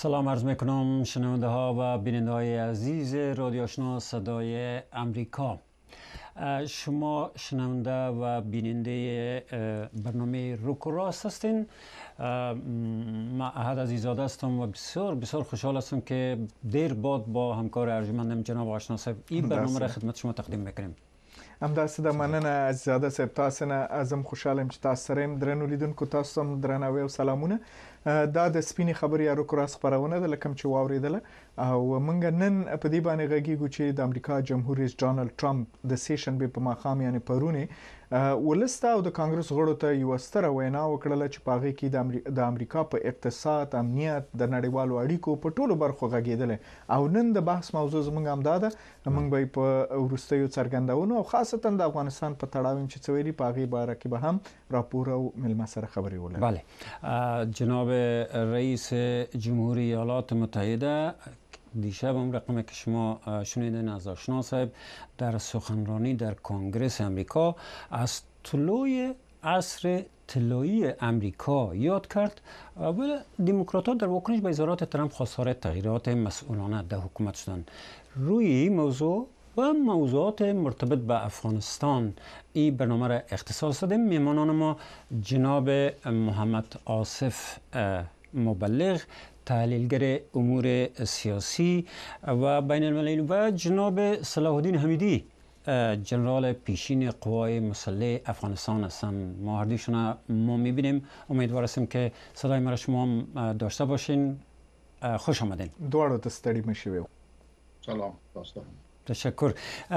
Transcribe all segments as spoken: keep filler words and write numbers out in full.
سلام عرض میکنم شنونده ها و بیننده های عزیز رادیو آشنا صدای امریکا. شما شنونده و بیننده برنامه روک و راست هستین. من احد عزیزاده هستم و بسیار بسیار خوشحال هستم که دیر بعد با همکار ارجمندم جناب آشنا صاحب این برنامه را خدمت شما تقدیم میکنیم. همداسې د مننه عزیزاده صاحب، تاسو نه ازم خوشاله یم چې تاسو سره یم. درنو لیدونکو تاسو هم درناوی او سلامونه. دا د سپینې خبرې یا روک راست خپرونه ده لکه چې واوریدله، او موږ نن په دې باندې غږیږو چې د امریکا جمهور رئیس ډانلډ ټرمپ د سې شنبې په ماښام یعنې پرونی ولسته او د کانګرس غړو ته یو ستره وینا وکړه چې په هغې کې د امریکا په اقتصاد، امنیت، د نړیوالو اړیکو په ټولو برخو غږېدلی. او نن د بحث موضوع زموږ همدا ده. موږ به په وروستیو څرګندونو او خاصتا د افغانستان په تړاو چې څه ویلي په هغې باره کې به هم راپور او مېلمه سره خبرې ولرو. بله، جناب رئیس جمهوری ایالات متحده دیشب هم رقمی که شما شنیدین از آشنا صاحب در سخنرانی در کنگره امریکا از طلوع عصر طلایی امریکا یاد کرد و دموکرات‌ها در واکنش به اظهارات ترامپ خواستار تغییرات مسئولانه در حکومت شدند. روی این موضوع و موضوعات مرتبط به افغانستان این برنامه را اختصاص دادیم. میهمانان ما جناب محمد آصف مبلغ، تحلیلگر امور سیاسی و بین المللی، و جناب صلاح الدین حمیدی، جنرال پیشین قوای مسلح افغانستان هستند. ما هر دویشون ما میبینیم. امیدوار هستیم که صدای ما را شما هم داشته باشین. خوش آمدین. دواړو ته ستړي مه شئ. سلام داستان. تشکر.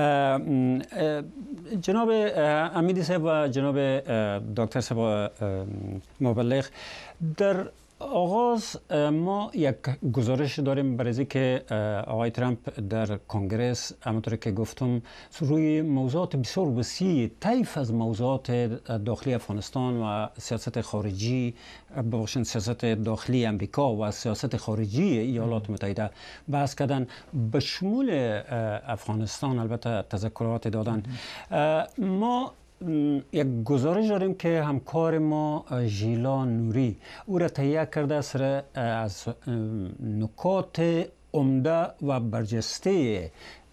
جناب حمیدی صاحب و جناب دکتر صاحب مبلغ، در آغاز ما یک گزارش داریم برای که آقای ترامپ در کنگره همونطور که گفتم روی موضوعات بسیار وسیع، طیف از موضوعات داخلی افغانستان و سیاست خارجی، بخشن سیاست داخلی امریکا و سیاست خارجی ایالات متحده بحث کردن، به شمول افغانستان البته تذکرات دادن. ما یک گزارش داریم که همکار ما ژیلا نوری او را تهیه کرده سر از نکات عمده و برجسته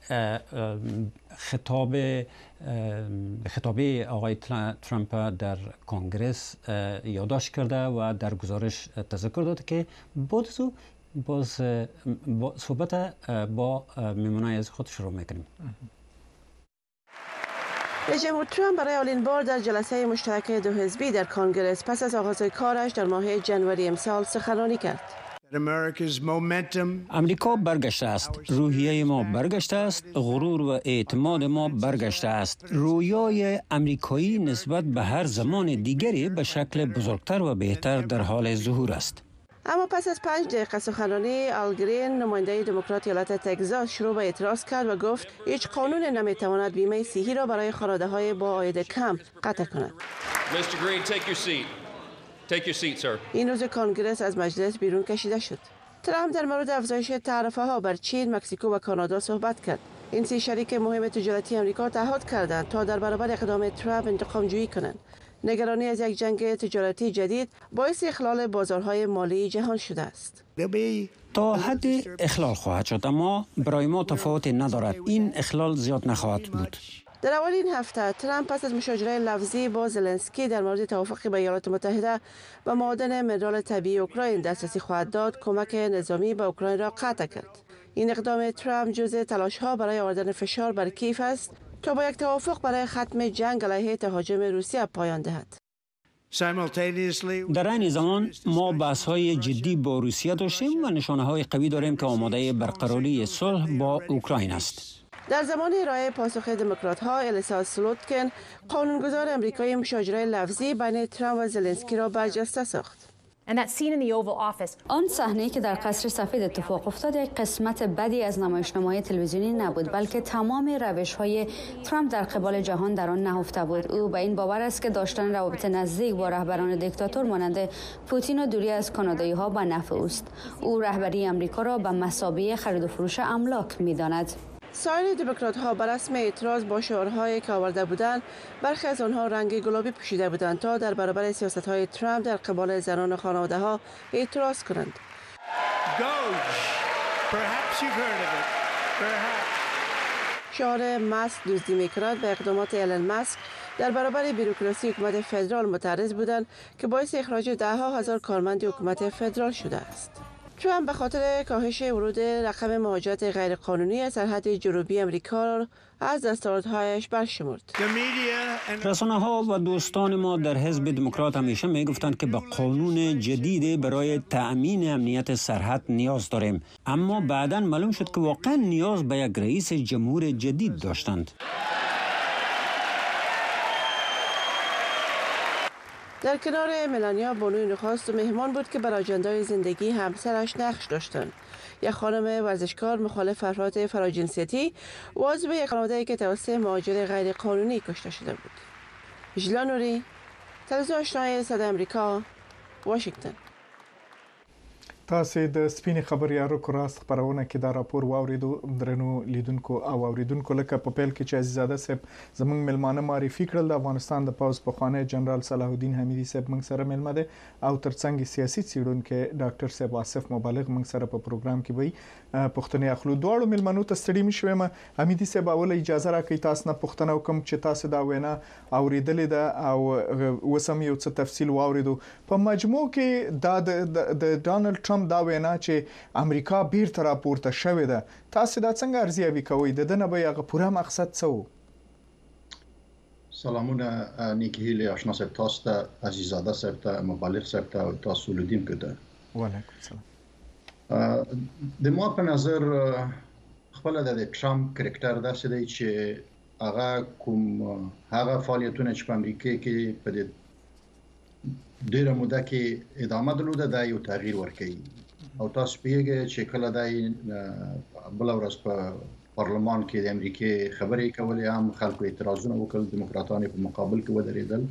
خطاب خطابه آقای ترامپ در کنگره یادداشت کرده و در گزارش تذکر داده که باز باز با صحبت با میمونای از خود شروع میکنیم. رئیس جمهور ترامپ برای اولین بار در جلسه مشترک دو حزبی در کنگره پس از آغاز کارش در ماه ژانویه امسال سخنرانی کرد. امریکا برگشته است، روحیه ما برگشته است، غرور و اعتماد ما برگشته است. رویای امریکایی نسبت به هر زمان دیگری به شکل بزرگتر و بهتر در حال ظهور است. اما پس از پنج دقیقه سخنرانی، آل گرین، نماینده دموکرات ایالت تگزاس، شروع به اعتراض کرد و گفت هیچ قانون نمیتواند بیمه صحی را برای خانواده‌های با عاید کم قطع کند. این روز کنگره از مجلس بیرون کشیده شد. ترامپ در مورد افزایش تعرفه ها بر چین، مکزیکو و کانادا صحبت کرد. این سه شریک مهم تجارتی امریکا تعهد کردند تا در برابر اقدام ترامپ انتقام جویی کنند. نگرانی از یک جنگ تجارتی جدید باعث اخلال بازارهای مالی جهان شده است. تا حد اخلال خواهد شد، اما برای ما تفاوتی ندارد. این اخلال زیاد نخواهد بود. در اول این هفته ترامپ پس از مشاجره لفظی با زلنسکی در مورد توافق با ایالات متحده و معادن منرال طبیعی اوکراین دسترسی خواهد داد، کمک نظامی به اوکراین را قطع کرد. این اقدام ترامپ جزء تلاش‌ها برای آوردن فشار بر کیف است تا با یک توافق برای ختم جنگ علیه تهاجم روسیه پایان دهد. در این زمان ما بحث‌های جدی با روسیه داشتیم و نشانه‌های قوی داریم که آماده برقراری صلح با اوکراین است. در زمان ارائه پاسخ دموکرات‌ها، الیسا سلوتکن، قانونگذار امریکایی، مشاجره لفظی بین ترامپ و زلنسکی را برجسته ساخت. آن صحنه‌ای که در قصر سفید اتفاق افتاد یک قسمت بدی از نمایشنامه‌های تلویزیونی نبود، بلکه تمام روش‌های ترامپ در قبال جهان در آن نهفته بود. او به این باور است که داشتن روابط نزدیک با رهبران دیکتاتور مانند پوتین و دوری از کانادایی‌ها به نفع اوست. او رهبری امریکا را به مثابه خرید و فروش املاک می‌داند. سایر دموکرات‌ها بر رسم اعتراض با شعارهایی که آورده بودند، برخی از آنها رنگ گلابی پوشیده بودند تا در برابر سیاست‌های ترامپ در قبال زنان و خانواده‌ها اعتراض کنند. شعار ماسک دزدی میکند به اقدامات ایلن ماسک در برابر بیروکراسی حکومت فدرال معترض بودند که باعث اخراج ده ها هزار کارمند حکومت فدرال شده است. ترامپ به خاطر کاهش ورود رقم مهاجرت غیرقانونی از سرحد جنوبی امریکا از دستاوردهایش برشمرد. رسانه ها و دوستان ما در حزب دموکرات همیشه می گفتند که به قانون جدید برای تأمین امنیت سرحد نیاز داریم، اما بعداً معلوم شد که واقعا نیاز به یک رئیس جمهور جدید داشتند. در کنار ملانیا بانوی نخست و مهمان بود که بر آجندای زندگی همسرش نقش داشتند. یک خانم ورزشکار مخالف افراد فراجنسیتی و عضو یک خانواده که توسط مهاجر غیر قانونی کشته شده بود. ژیلا نوری، تلویزیون آشنای صدای امریکا، واشنگتن. تاسو د سپینې خبريارو کراست خبرونه کې دا راپور واوریدو درنو لیدونکو او اوریدونکو لکه په پیل کې چې عزیزاده صاحب زمونږ ملمانه معرفي کړل د افغانستان د پوز پخوانی جنرال صلاح الدین حمیدي صاحب موږ سره ملمه ده او ترڅنګ سیاسي څېړونکو ډاکټر صاحب واصف مبالغ موږ سره په پروګرام کې وي پښتني اخلو دواړو ملمنو ته ستړي مشوم. حمیدي صاحب اول اجازه راکړئ تاسو نه پښتنه وکم چې تاسو دا وینا اوریدلې ده او وسم یو څه تفصیل واوریدو په مجموع کې دا د ډانلډ ټرمپ دا وینا چې امریکا بیرته راپورته شوې ده، تاسو دا څنګه ارزیابي کوئ؟ د دنه به یغه پوره مقصد څه و؟ سلامونه نیکی هیلی آشنا صاحب تاسو ته، عزیزاده صاحب ته، مبالغ صاحب ته او تاسو لیدونکو ته. وعلیکم السلام. د ما په نظر خپل د ټرمپ کرکټر داسې دی چې هغه کوم هغه فعالیتونه چې په امریکا کې په دې ډیره موده کې ادامه درلوده دا یو تغییر ورکړي او تاسو پیږئ چې کله دای بل ورځ په پارلمان کې د امریکا خبرې کولې، هم خلکو اعتراضونه وکړل، دیموکراتانو په مقابل کې ودرېدل.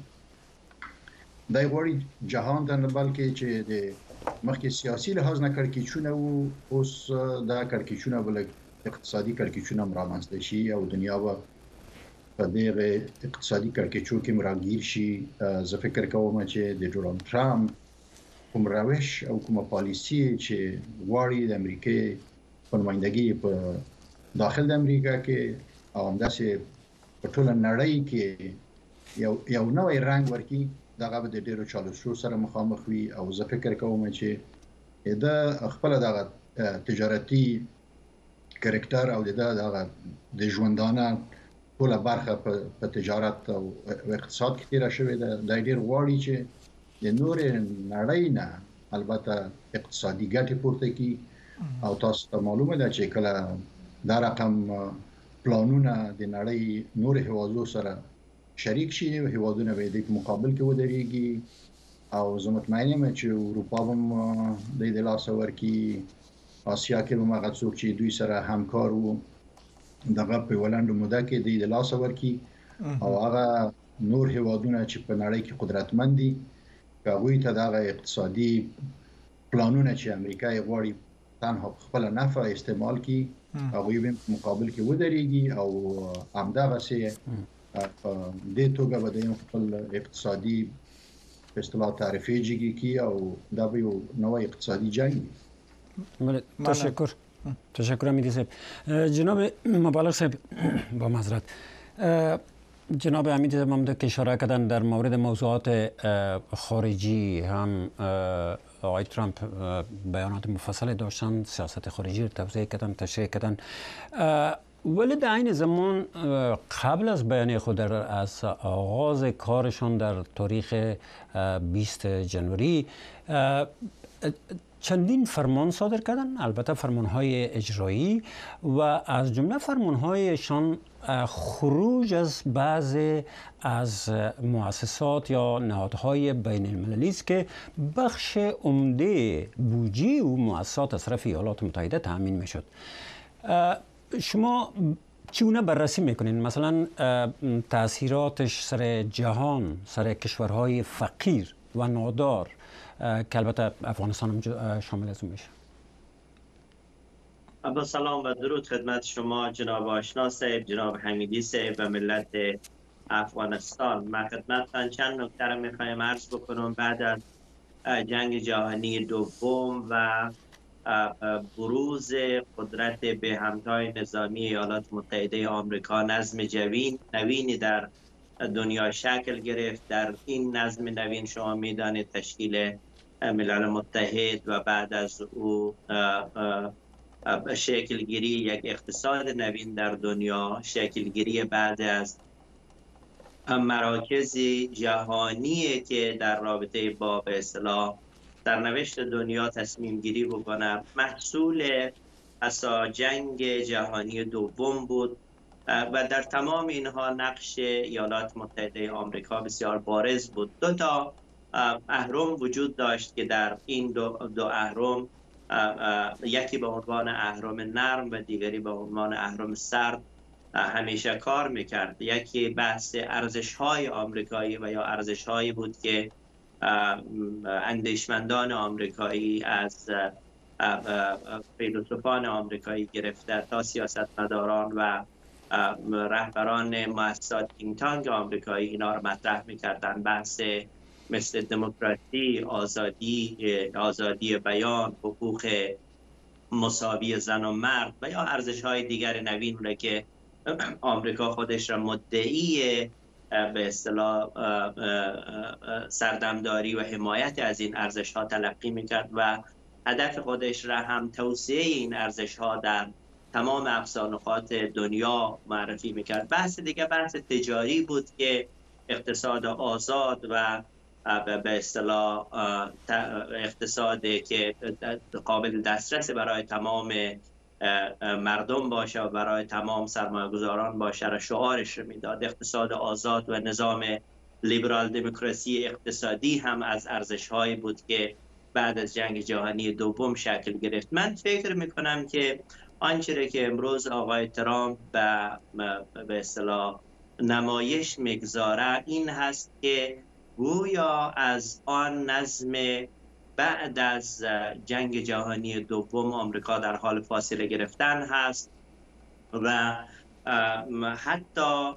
دای غواړي جهان ته نه بلکې چې د مخکې سیاسي لحاظ نه کړکېچونه وو، اوس دا کړکېچونه بل اقتصادي کړکېچونه رامنځته شي او دنیا به په دغه اقتصادي کړکېچو کې مراګیر شي. زه فکر کوم چې د ډونالډ ټرمپ کوم روش او کوم پالیسي چې غواړي د امریکا په نمائندګي په داخل د امریکا کې او همداسې په ټوله نړۍ کې یو یو نوې رنګ ورکړي، دغه به د ډیرو چالشونو سره مخامخ وي او زه فکر کوم چې دا خپل دغه تجارتي کرکټر او دغه د ژوندانه ټوله برخه په تجارت او اقتصاد کې تیر شوې ده. د ډیر غواړي چې د نور نړۍ نه البته اقتصادي ګټه پورته کړي او تاسو ته معلومه ده چې کله دا رقم پلانونه د نړۍ نور هیوادو سره شریک شي، هیوادونه به د مقابل کې ودرېږي او زه مطمئن یم چې اروپا هم د دې لاس ورکی، آسیا کې هم هغه څوک چې دوی سره همکار وو دغه په ولندو موده کې د دې لاس ورکی او هغه نور هیوادونه چې په نړۍ کې قدرتمند دي هغوی ته دغه اقتصادي پلانونه چې امریکا یې غواړي تنها خپل نفع استعمال کړي هغوی به مقابل کې ودرېږي او همدغسې د توګه به د خپل اقتصادي په اصطلاح تعرفې جګې کړي او دا به یو نوی اقتصادي جنګ وي. تشکر تشکر حمیدی صاحب. جناب مبالغ صاحب با معذرت، جناب حمیدی صاحب هم که اشاره کردن در مورد موضوعات خارجی هم آقای ترامپ بیانات مفصل داشتن، سیاست خارجی رو توضیح کردن، تشریح کردن، ولی در این زمان قبل از بیانیه خود در از آغاز کارشان در تاریخ بیست جنوری چندین فرمان صادر کردن، البته فرمانهای اجرایی و از جمله فرمانهایشان خروج از بعضی از مؤسسات یا نهادهای بین المللی است که بخش عمده بودجه و مؤسسات از طرف ایالات متحده تامین میشد. شما چگونه بررسی میکنین مثلا تاثیراتش سر جهان، سر کشورهای فقیر و نادار که البته افغانستان هم شامل از اون میشه؟ با سلام و درود خدمت شما جناب آشنا صاحب، جناب حمیدی صاحب و ملت افغانستان. من خدمتتان چند نکته را میخوایم عرض بکنم. بعد از جنگ جهانی دوم و بروز قدرت به همتای نظامی ایالات متحده آمریکا نظم جوین نوینی در دنیا شکل گرفت. در این نظم نوین شما میدانید تشکیل ملل متحد و بعد از او شکلگیری یک اقتصاد نوین در دنیا، شکلگیری بعد از مراکز جهانی که در رابطه با به اصطلاح سرنوشت دنیا تصمیم گیری بکنه، محصول اسا جنگ جهانی دوم بود و در تمام اینها نقش ایالات متحده آمریکا بسیار بارز بود. دو تا اهرم وجود داشت که در این دو, دو اهرم یکی به عنوان اهرم نرم و دیگری به عنوان اهرم سرد همیشه کار میکرد. یکی بحث ارزش‌های آمریکایی و یا ارزش‌هایی بود که اندیشمندان آمریکایی از فیلسوفان آمریکایی گرفته تا سیاستمداران و رهبران مؤسسات تینک تانک آمریکایی اینا رو مطرح میکردن. بحث مثل دموکراسی، آزادی، آزادی بیان، حقوق مساوی زن و مرد و یا ارزش‌های دیگر نوین رو که آمریکا خودش را مدعی به اصطلاح سردمداری و حمایت از این ارزش‌ها تلقی میکرد و هدف خودش را هم توسعه این ارزش‌ها در تمام اقصا نقاط دنیا معرفی میکرد. بحث دیگه بحث تجاری بود که اقتصاد آزاد و به اصطلاح اقتصادی که قابل دسترس برای تمام مردم باشه و برای تمام سرمایه‌گذاران باشه را شعارش رو میداد. اقتصاد آزاد و نظام لیبرال دموکراسی اقتصادی هم از ارزش‌هایی بود که بعد از جنگ جهانی دوم شکل گرفت. من فکر میکنم که آنچه که امروز آقای ترامپ به به اصطلاح نمایش میگذاره این هست که گویا از آن نظم بعد از جنگ جهانی دوم آمریکا در حال فاصله گرفتن هست و حتی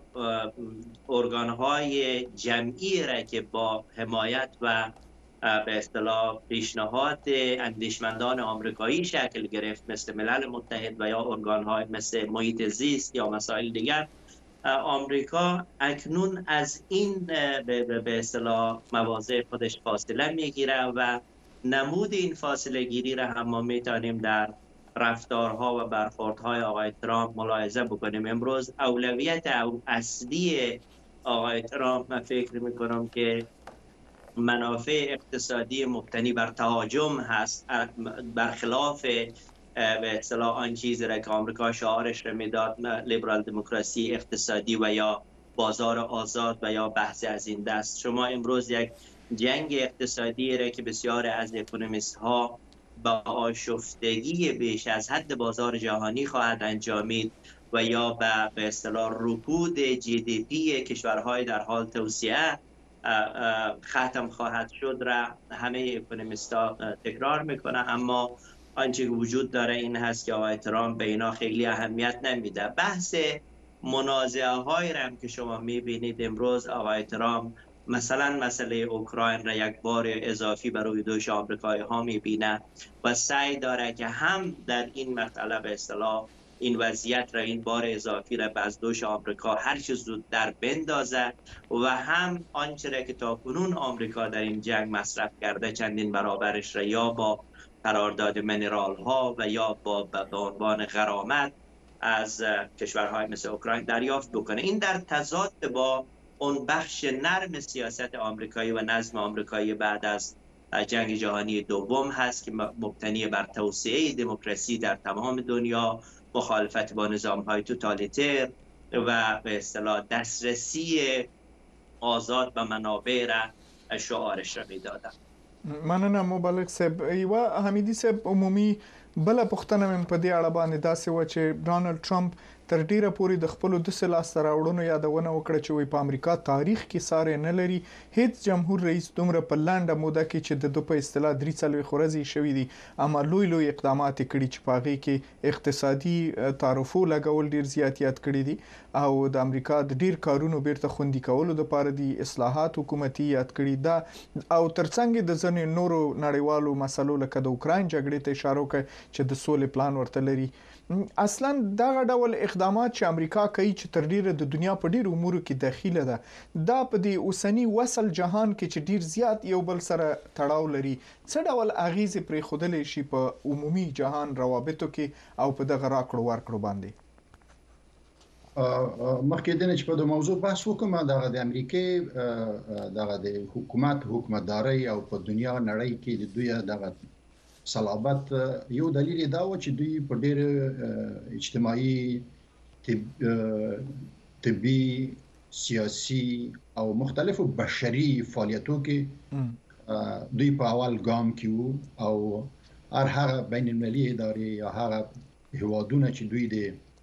ارگان‌های جمعی را که با حمایت و به اصطلاح پیشنهاد اندیشمندان آمریکایی شکل گرفت مثل ملل متحد و یا ارگان‌های مثل محیط زیست یا مسائل دیگر، آمریکا اکنون از این به اصطلاح مواضع خودش فاصله میگیره و نمود این فاصله گیری را هم ما میتونیم در رفتارها و برخوردهای آقای ترامپ ملاحظه بکنیم. امروز اولویت اصلی آقای ترامپ من فکر میکنم که منافع اقتصادی مبتنی بر تهاجم هست، برخلاف به اصطلاح آن چیزی را که آمریکا شعارش را میداد لیبرال دموکراسی اقتصادی و یا بازار آزاد و یا بحث از این دست. شما امروز یک جنگ اقتصادی را که بسیار از اکونومیست ها با آشفتگی بیش از حد بازار جهانی خواهد انجامید و یا به اصطلاح رکود جی دی پی کشورهای در حال توسعه ختم خواهد شد را همه اکونومیست ها تکرار میکنه، اما آنچه وجود داره این هست که آقای ترامپ به اینا خیلی اهمیت نمیده. بحث منازعه های هم که شما میبینید امروز آقای ترامپ مثلا مسئله اوکراین را یک بار اضافی بر روی دوش آمریکایی ها میبینه و سعی داره که هم در این مسئله به اصطلاح این وضعیت را این بار اضافی را از دوش آمریکا هر چه زودتر بندازد و هم آنچه را که تاکنون آمریکا در این جنگ مصرف کرده چندین برابرش را یا با قرارداد منرال ها و یا با به عنوان غرامت از کشورهای مثل اوکراین دریافت بکنه. این در تضاد با اون بخش نرم سیاست آمریکایی و نظم آمریکایی بعد از جنگ جهانی دوم هست که مبتنی بر توسعه دموکراسی در تمام دنیا، مخالفت با نظام‌های توتالیتر و به اصطلاح دسترسی آزاد به منابع را شعارش را میدادن. مننه مبلغ صاحب. یوه حمیدي صاحب عمومي بل پښتنه مې په دې اړه باندې داسې و چې ډانلډ ټرمپ تر ډیره پورې د خپل د سلاسته راوړنو یادونه وکړه چې وي په امریکا تاریخ کې ساره نه لري هیڅ جمهور رئیس دومره په لنډه موده کې چې د دوه په اصطلاح درې څلوي خورزي شوې دي اما لوی لوی اقدامات کړي چې پاغي کې اقتصادي تعرفو لګول ډیر زیاتیات کړي دي او د امریکا د ډیر کارونو بیرته خوندي کولو لپاره دي اصلاحات حکومتي یاد کړي دا او ترڅنګ د ځنې نورو نړیوالو مسلو لکه د اوکرين جګړې ته اشاره وکړه چې د سولې پلان ورته لري اصلا دغه ډول اقدامات چې امریکا کوي چې تر ډیره د دنیا په ډیرو امورو کې داخله ده دا په دې اوسنی وصل جهان کې چې ډیر زیات یو بل سره تړاو لري څه ډول اغیزې پرې خودلې شي په عمومي جهان روابطو کې او په دغه راکړو ورکړو باندې مخکې د نه چې په د موضوع بحث وکم دغه د امریکای دغه د حکومت حکومتداري او په دنیا نړۍ کې د دوی دغه صلابت یو دلیل دا و چې دوی په ډېر اجتماعي طب طبي سیاسي او مختلفو بشري فعالیتونو کې دوی په اول ګام کې او هر هغه بین المللي ادارې یا هغه هوادونه چې دوی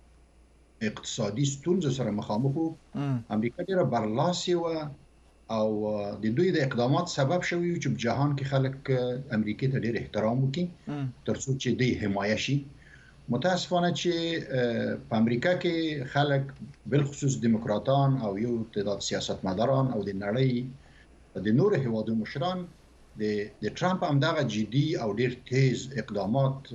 د اقتصادي ستونزو سره مخامخ وو امریکا ډېره برلاسي و او د دوی د اقدامات سبب شوی چې په جهان کې خلک امریکا ته ډېر احترام وکړي ترڅو چې دوی حمایه شي متاسفانه چې په امریکا کې خلک بل خصوص دیموکراتان او یو تعداد سیاستمداران او د نړۍ د نور هیوادو مشران د د ټرامپ همدغه جدي او ډېر تیز اقدامات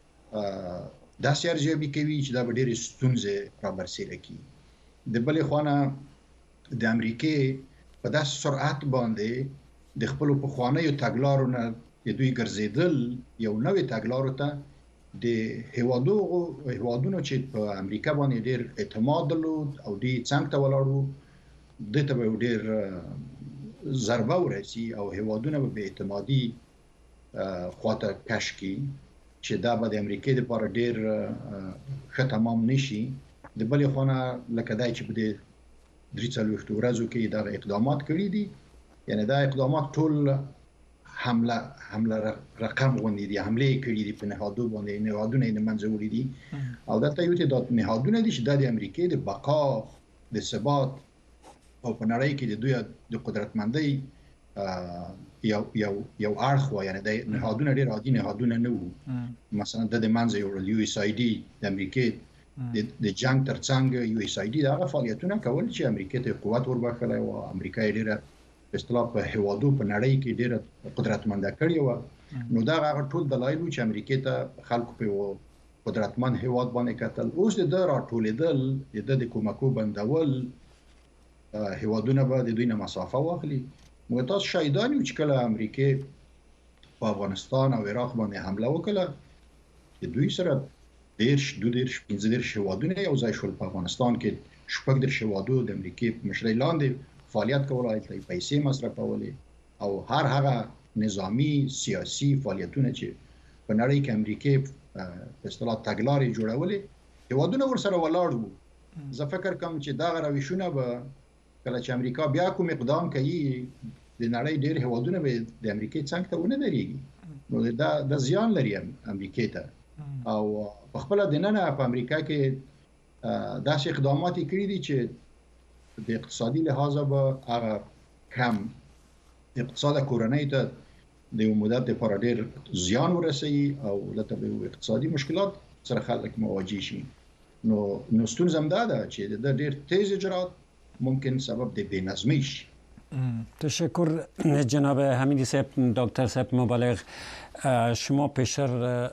داسې ارزیابي کوي چې دا به ډېرې ستونزې رابرسېره کړي د بلې خوا د امریکا په داسې سرعت باندې د خپل پخوانیو تګلارو نه د دوی ګرځیدل یو نوې تګلارو ته د هیوادو هیوادونو چې په امریکا باندې ډېر اعتماد درلود او دوی څنګه ته ولاړو د ته به ډېر ضربه ورسي او هیوادونه به اعتمادي خواته کش کی چې دا به د امریکا لپاره ډېر ښه تمام نشي د بلې خوا نه لکه دا چې په درې څلوېښت ورځو کې دا اقدامات کړي دي یعنی دا اقدامات ټول حمله حمله رقم غونډې دي حمله کړي دي په نهادو باندې نهادونه یې منځ وړي دي او دا ته یو تعداد نهادونه دي چې د امریکا د بقا د ثبات او په نړۍ کې د دوی د قدرتمندۍ یو یو یو اړخ یعنی د نهادونه ډېر عادي نهادونه نه وو مثلا د منځ یو یو اس آی ډي د امریکا د جنگ ترڅنګ یو اس آی ډي دا فعالیتونه کول چې امریکا ته قوت وربخله او امریکا ډیره په اصطلاح په هوادو په نړۍ کې ډیره قدرتمنده کړی و نو دا هغه ټول دلایل چې امریکا ته خلکو په قدرتمن هواد باندې کتل اوس د راټولېدل د کومکو بندول هوادونه به د دوی نه مسافه واخلي موږ تاسو شاهدان یو چې کله امریکا په افغانستان او عراق باندې حمله وکړه د دوی سره دیرش دو دیرش پنځه دیرش هیوادونه یو ځای شول په افغانستان کې شپږ دیرش هیوادو د امریکا په مشرۍ لاندې فعالیت کولای شي پیسې مصرفولې او هر هغه نظامی سیاسي فعالیتونه چې په نړۍ کې امریکا په اصطلاح تګلارې جوړولې هیوادونه ورسره ولاړ وو زه فکر کوم چې دا روشونه به کله چې امریکا بیا کوم اقدام کوي د نړۍ ډېر هیوادونه به د امریکا څنګه ته ونه درېږي نو دا د زیان لري امریکا ته او په خپل د نن په امریکا کې داسې اقدامات کړي دي چې د اقتصادي لحاظه به هغه کم اقتصاد کورنۍ ته د یو مدت لپاره ډېر زیان ورسوي او لته به اقتصادي مشکلات سره خلک مواجه شي نو نو ستونزه هم دا ده چې د ډېر تیز اجرات ممکن سبب د بېنظمۍ شي تشکر جناب حمیدی صاحب دکتر صاحب مبالغ شما پیشتر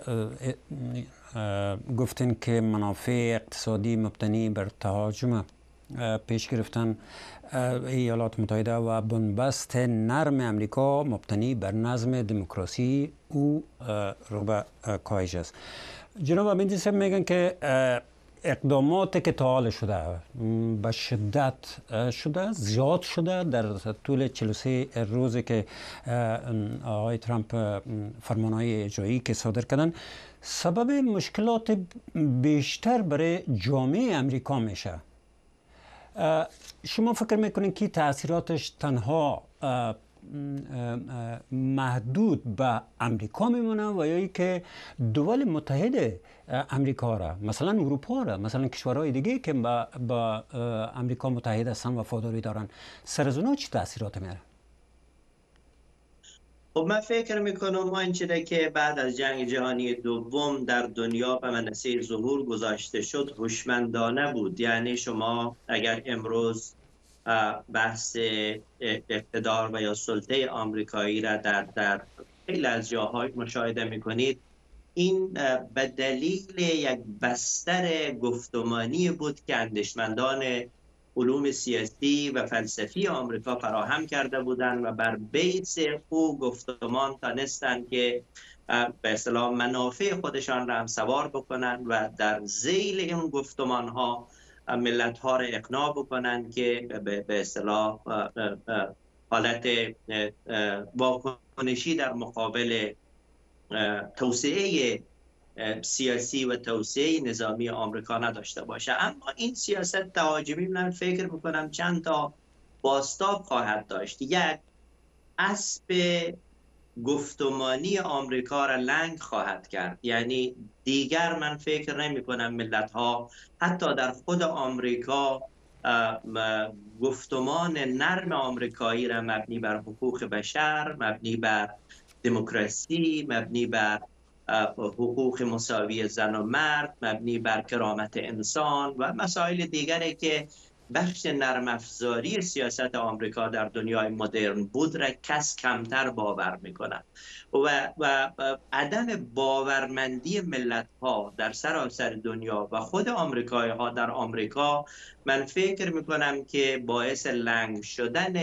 گفتین که منافع اقتصادی مبتنی بر تهاجم پیش گرفتن ایالات متحده و بنبست نرم امریکا مبتنی بر نظم دموکراسی او رو به کاهش است. جناب حمیدی صاحب میگن که اقداماتی که تا حال شده به شدت شده زیاد شده در طول چهل و سه روزی که آقای ترامپ فرمانهای اجرایی که صادر کردن سبب مشکلات بیشتر برای جامعه امریکا میشه. شما فکر میکنین که تاثیراتش تنها محدود به امریکا میمونه و یا که دول متحد امریکا را، مثلا اروپا را، مثلا کشورهای دیگه که با, با امریکا متحد هستن وفاداری دارن، سر از اونا چی تاثیرات میاره؟ خب من فکر میکنم آنچه که بعد از جنگ جهانی دوم در دنیا به منصه ظهور گذاشته شد هوشمندانه بود. یعنی شما اگر امروز بحث اقتدار و یا سلطه آمریکایی را در در خیلی از جاهای مشاهده میکنید، این به دلیل یک بستر گفتمانی بود که اندیشمندان علوم سیاسی و فلسفی آمریکا فراهم کرده بودند و بر بیس او گفتمان تانستند که به اصطلاح منافع خودشان را هم سوار بکنند و در ذیل این گفتمان ها ملت ها را اقناع بکنند که به اصطلاح حالت واکنشی در مقابل توسعه سیاسی و توسعه نظامی آمریکا نداشته باشه. اما این سیاست تهاجمی من فکر میکنم چند تا بازتاب خواهد داشت. یک، اسب گفتمانی آمریکا را لنگ خواهد کرد. یعنی دیگر من فکر نمی کنم ملت ها حتی در خود آمریکا گفتمان نرم آمریکایی را مبنی بر حقوق بشر، مبنی بر دموکراسی، مبنی بر حقوق مساوی زن و مرد، مبنی بر کرامت انسان و مسائل دیگری که بخش نرم افزاری سیاست آمریکا در دنیای مدرن بود را کس کمتر باور میکنند و, و عدم باورمندی ملت ها در سراسر دنیا و خود آمریکایی ها در آمریکا من فکر میکنم که باعث لنگ شدن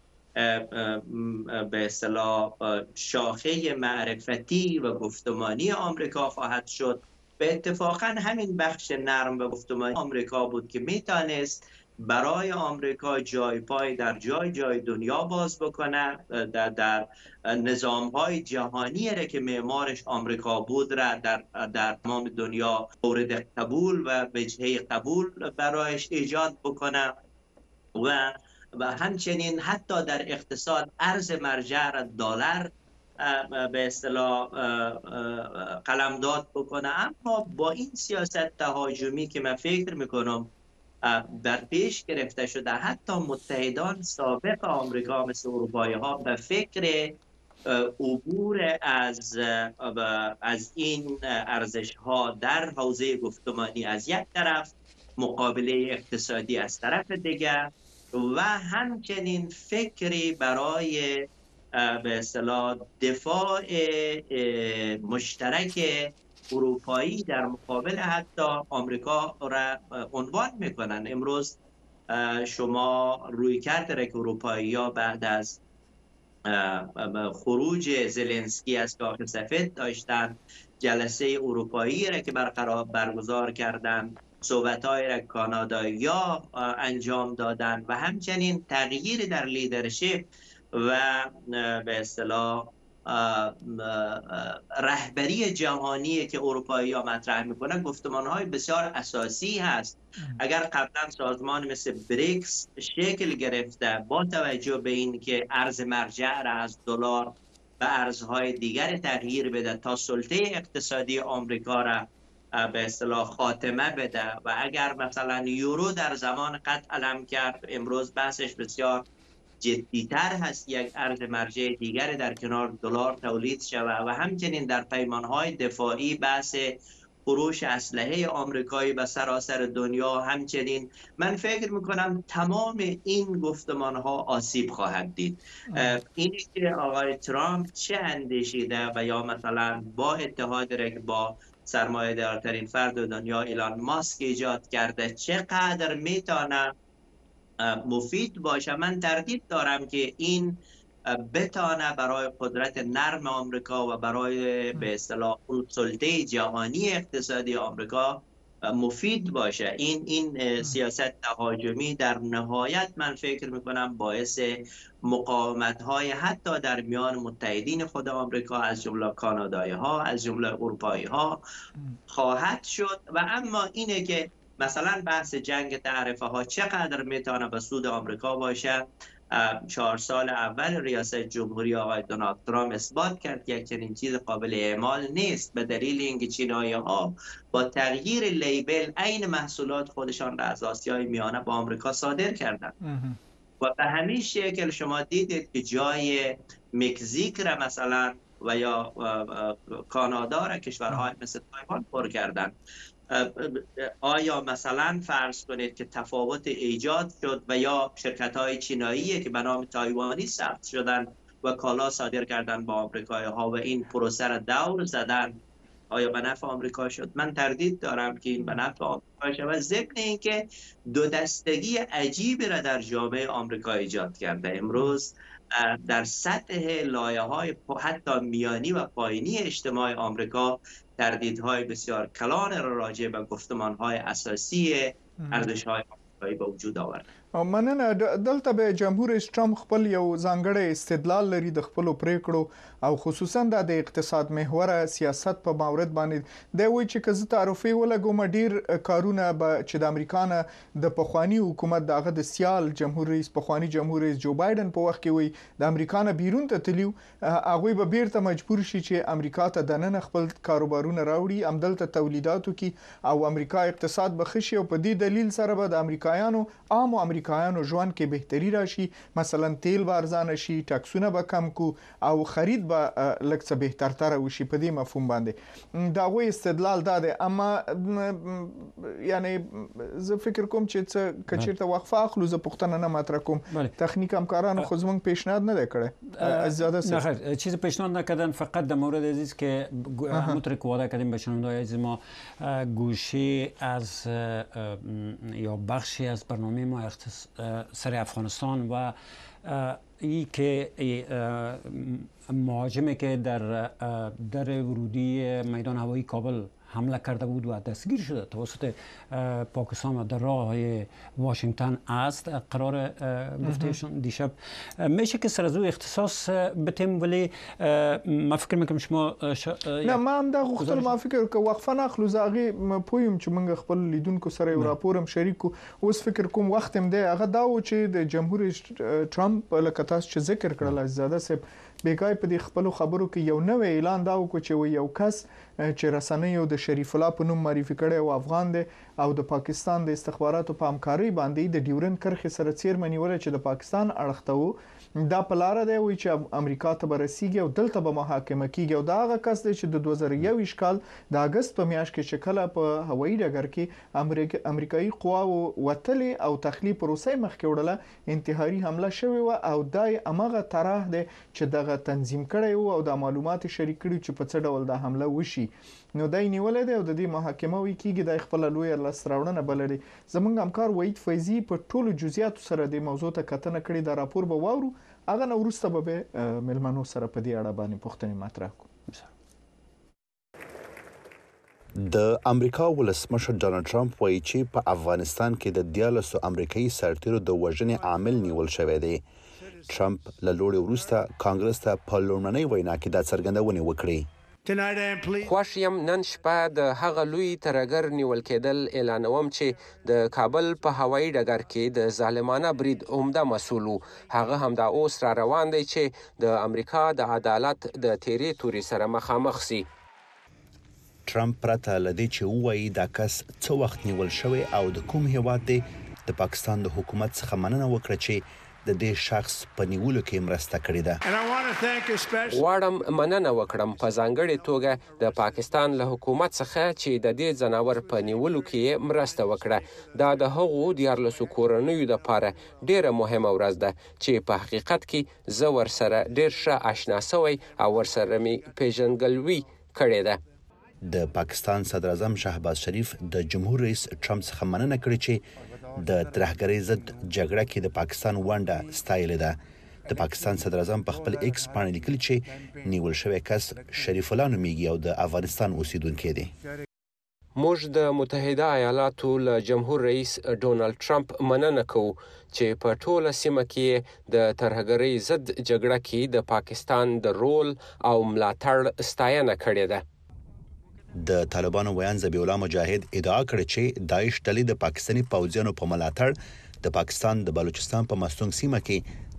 به اصطلاح شاخه معرفتی و گفتمانی آمریکا خواهد شد. به اتفاقا همین بخش نرم و گفتمانی آمریکا بود که میتونست برای آمریکا جای پای در جای جای دنیا باز بکنه، در, در نظام‌های جهانی را که معمارش آمریکا بود را در در تمام دنیا مورد قبول و وجهه قبول برایش ایجاد بکنه و و همچنین حتی در اقتصاد ارز مرجع را دلار به اصطلاح قلمداد بکنه. اما با این سیاست تهاجمی که من فکر میکنم در پیش گرفته شده، حتی متحدان سابق آمریکا مثل اروپایی ها به فکر عبور از از این ارزش ها در حوزه گفتمانی از یک طرف، مقابله اقتصادی از طرف دیگر و همچنین فکری برای به اصطلاح دفاع مشترک اروپایی در مقابل حتی آمریکا را عنوان میکنن. امروز شما روی کرد را که اروپایی ها بعد از خروج زلنسکی از کاخ سفید داشتن، جلسه اروپایی را که برقرار برگزار کردند، صحبت‌های را کانادایی‌ها انجام دادن و همچنین تغییر در لیدرشپ و به اصطلاح رهبری جهانی که اروپایی‌ها مطرح می‌کنند گفتمان‌های بسیار اساسی هست. اگر قبلا سازمان مثل بریکس شکل گرفته با توجه به این که ارز مرجع را از دلار به ارزهای دیگر تغییر بده تا سلطه اقتصادی آمریکا را به اصطلاح خاتمه بده و اگر مثلا یورو در زمان قد علم کرد، امروز بحثش بسیار جدیتر هست یک ارز مرجع دیگر در کنار دلار تولید شود و همچنین در پیمانهای دفاعی بحث فروش اسلحه آمریکایی به سراسر دنیا. همچنین من فکر میکنم تمام این گفتمان ها آسیب خواهد دید. اینی که آقای ترامپ چه اندیشیده و یا مثلا با اتحاد را که با سرمایه دارترین فرد دنیا ایلان ماسک ایجاد کرده چقدر میتونه مفید باشه، من تردید دارم که این بتانه برای قدرت نرم آمریکا و برای به اصطلاح سلطه جهانی اقتصادی آمریکا مفید باشه. این این سیاست تهاجمی در نهایت من فکر میکنم باعث مقاومت های حتی در میان متحدین خود آمریکا از جمله کانادایی ها، از جمله اروپایی ها خواهد شد. و اما اینه که مثلا بحث جنگ تعرفه ها چقدر میتونه به سود آمریکا باشه، چهار سال اول ریاست جمهوری آقای دونالد ترامپ اثبات کرد که یک چنین چیز قابل اعمال نیست، به دلیل اینکه چینایی‌ها با تغییر لیبل عین محصولات خودشان را از آسیای میانه با آمریکا صادر کردند و به همین شکل شما دیدید که جای مکزیک را مثلا و یا کانادا را کشورهای مثل تایوان پر کردند. آیا مثلا فرض کنید که تفاوت ایجاد شد و یا شرکت های چینایی که به نام تایوانی ثبت شدن و کالا صادر کردن با آمریکایی ها و این پروسه را دور زدن، آیا به نفع آمریکا شد؟ من تردید دارم که این به نفع آمریکا شد و ضمن اینکه دو دستگی عجیبی را در جامعه آمریکا ایجاد کرده. امروز در سطح لایه‌های حتی میانی و پایینی اجتماع آمریکا تردیدهای بسیار کلان را راجع به گفتمان‌های اساسی ارزش‌های آمریکایی به وجود آورد. مننه. دلته به جمهور رئیس ترامپ خپل یو ځانګړی استدلال لري د خپل پریکړو او خصوصا د اقتصاد محور سیاست په مورد باندې د وی چې کزه تعرفي ولګوم ډیر کارونه به چې د امریکا نه د پخوانی حکومت دغه د سیال جمهور رئیس پخوانی جمهور رئیس جو بایدن په وخت کې وی د امریکا نه بیرون ته تلیو هغه به بیرته مجبور شي چې امریکا ته دننه خپل کاروبارونه راوړي، امدلته تولیداتو کې او امریکا اقتصاد بخښي او په دې دلیل سره به د امریکایانو عام امریکایانو ژوند کې بهتري راشي، مثلا تیل وارزانه شي، ټاکسونه به کم کو او خرید به لږ څه بهترتر وشي. په دې مفهوم باندې دا غوي استدلال ده، اما یعنی زه فکر کوم چې څه کچیرته وقفه اخلو زه پښتنه نه مطرح کوم. تخنیک همکارانو خو زمونږ پیشنهاد نه کړي از زیاده نه خیر چیز پیشنهاد نکردن، فقط در مورد عزیز که همونطور که وعده کردیم به شنونده‌های عزیز ما گوشه از یا بخشی از برنامه ما سر افغانستان و ای که مهاجمی که در در ورودی میدان هوایی کابل حمله کرده بود و دستگیر شده توسط پاکستان و در راه واشنگتن است قرار گفتهشون دیشب. میشه که سر از او اختصاص بتیم، ولی ما فکر میکنم شما شا... نه ما هم دا غوښتل ما فکر که وقفه ناخلو زاغي پویم چې موږ خپل لیدونکو سره یو راپورم شریکو. اوس فکر کوم وخت هم دی هغه دا و چې د جمهور ترامپ لکه تاسو چې ذکر کړل زاده صاحب بیګای په دې خپل خبرو کې یو نوې اعلان دا وکړ چې یو کس چې رسنیو د شریف الله په نوم معرفي کړي او افغان دی او د پاکستان د استخباراتو په همکاري باندې د ډیورن کرخې سره چیرمنی ول چې د پاکستان اړختو دا پلار دی وی چې امریکا ته برسیږي او دلته به محاکمه کیږي او دا هغه کس دی چې د دوه زره یو کال د اگست په میاشت کې شکل په هوایي ډګر کې امریکایي قواو وتلې او تخلیه پروسه مخکې وړله انتحاري حمله شوې و او دای امغه طرح دی چې دغه تنظیم کړي او د معلومات شریک کړي چې په څه ډول د حمله وشي. نو دای نیولې دی او د دې محاکمه وی کیږي د خپل لوی لاسراوړنه بللې. زمونږ همکار وحید فیضی په ټولو جزئیاتو سره د موضوع ته کتنه کړې. د راپور به واورو هغه نو ورسته به ملمنو سره په دې اړه باندې پوښتنې مطرح کوو. د امریکا ولسمشر ډونالد ترامپ وایي چې په افغانستان کې د دیالسو امریکایي سرتیرو د وژنې عامل نیول شوی دی. ترامپ له لوړې وروسته کانګرس ته په لومړنۍ وینا کې دا څرګندونه وکړه. خوښ یم نن شپه د هغه لوی ترګر نیول کېدل اعلانوم چې د کابل په هوایي ډګر کې د ظالمانه برید عمده مسؤل و. هغه هم دا اوس را روان دی چې د امریکا د عدالت د تیرې توري سره مخامخ سي. ترامپ پرته لدی چې وایي دا کس څو وخت نیول شوی او د کوم هیواد دی د پاکستان د حکومت څخه مننه وکړه چې د دې شخص په نیولو کې مرسته کړې ده. غواړم مننه وکړم په ځانګړې توګه د پاکستان له حکومت څخه چې د دې ځناور په نیولو کې مرسته وکړه. دا د هغو دیارلسو کورنیو لپاره ډیره مهمه ورځ ده چې په حقیقت کې زه ورسره ډیر ښه آشنا شوی او ورسره می پیژنګلوي کړې ده. د پاکستان صدر اعظم شهباز شریف د جمهور رئیس ترامپ څخه مننه کړې چې د ترهګرۍ ضد جګړه کې د پاکستان ونډه ستایلې ده. د پاکستان صدر اعظم په خپل ایکس باندې لیکلي چې نیول شوی کس شریف الله نومیږي او د افغانستان اوسیدونکی دی. موږ د متحده ایالاتو له جمهور رئیس ډونالد ترامپ مننه کوو چې په ټوله سیمه کې د ترهګرۍ ضد جګړه کې د پاکستان د رول او ملاتړ ستاینه کړې ده. د طالبانو ویان ذبیح الله مجاهد ادعا کړې چې داعش ډلې د پاکستاني پوځیانو په ملاتړ د پاکستان د بلوچستان په مستونګ سیمه کې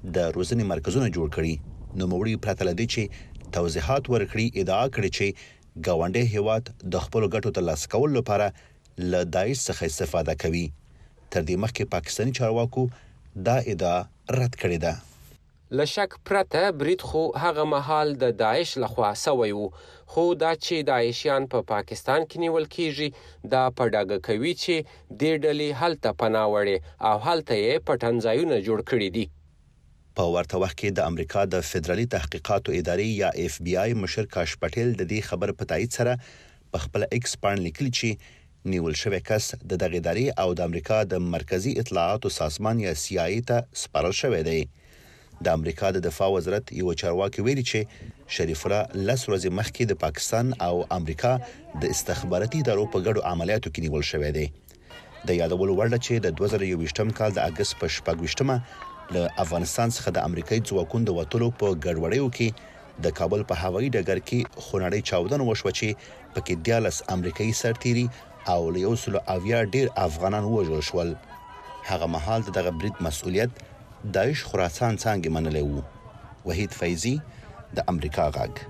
د روزنې مرکزونه جوړ کړي. نوموړي پرته له دې چې توضیحات ورکړي ادعا کړې چې ګاونډي هیواد د خپل ګټو ترلاسه کولو لپاره له داعش څخه استفاده کوي. تر دې مخکې پاکستاني چارواکو دا ادعا رد کړې ده. لشک پرته برید خو هغه مهال د داعش لخوا سوی وو، خو دا چې داعشیان په پا پاکستان کې نیول کیږي دا په ډاګه کوي چې دې ډلې هلته پناه وړي او هلته یې پټنځایونه جوړ کړي دي. په ورته وخت کې د امریکا د فدرالي تحقیقاتو ادارې یا اف بی آی مشر کاش پټیل د دې خبر په تایید سره په خپل ایکس باندې لیکلي چې نیول شوی کس د دغه ادارې او د امریکا د مرکزی اطلاعاتو سازمان یا سی آی ته سپارل شوی دی. د امریکا د دفاع وزارت یو چارواکي ویلي چې شریف الله لس ورځې مخکې د پاکستان او امریکا د استخباراتي ادارو په ګډو عملیاتو کې نیول شوی دی. د یادولو وړ ده چې د دوه زره یوویشتم کال د اگست په شپږویشتمه له افغانستان څخه د امریکایي ځواکونو د وټولو په ګډوډیو کې د کابل په هوایي ډګر کې خونړۍ چاودنه وشوه چې پکې دیالس امریکایي سرتیري او له یو سلو اویا ډیر افغانان وژل شول. هغه مهال دغه برید مسؤلیت داعش خراسان څنګه منلی وو. وحید فیضی د امریکا غږ.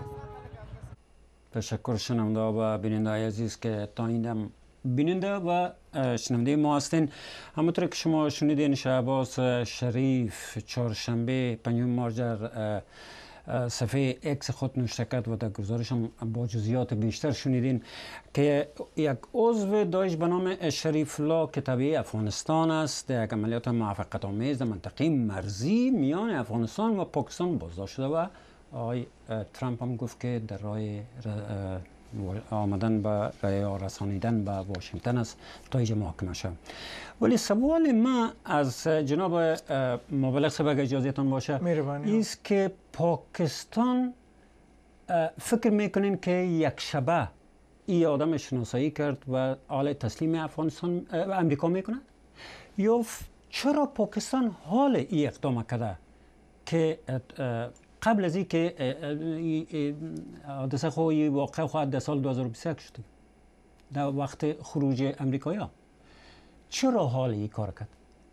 تشکر شنونده و بیننده عزیز که تا این بیننده و شنونده ما هستین. همونطور که شما شنیدین شهباز شریف چهارشنبه پنجم مارس در صفحه اکس خود نوشته کرد و در گزارش هم با جزئیات بیشتر شنیدین که یک عضو داعش به نام شریف الله که تابع افغانستان است در یک عملیات موفقیت آمیز در منطقه مرزی میان افغانستان و پاکستان بازداشت شده و آقای ترامپ هم گفت که در راه آمدن به یا رسانیدن به واشنگتن است تا اینجا محاکمه شد. ولی سوال ما از جناب مبلغ صاحب اگر اجازهتان باشه است که پاکستان فکر میکنین که یک شبه این آدم شناسایی کرد و حال تسلیم افغانستان امریکا میکنه یا چرا پاکستان حال این اقدام کرده که قبل از این که حادثه خوی واقع خواهد در سال دو هزار و بیست و یک شده در وقت خروج امریکایی ها چرا حال این کار کرد؟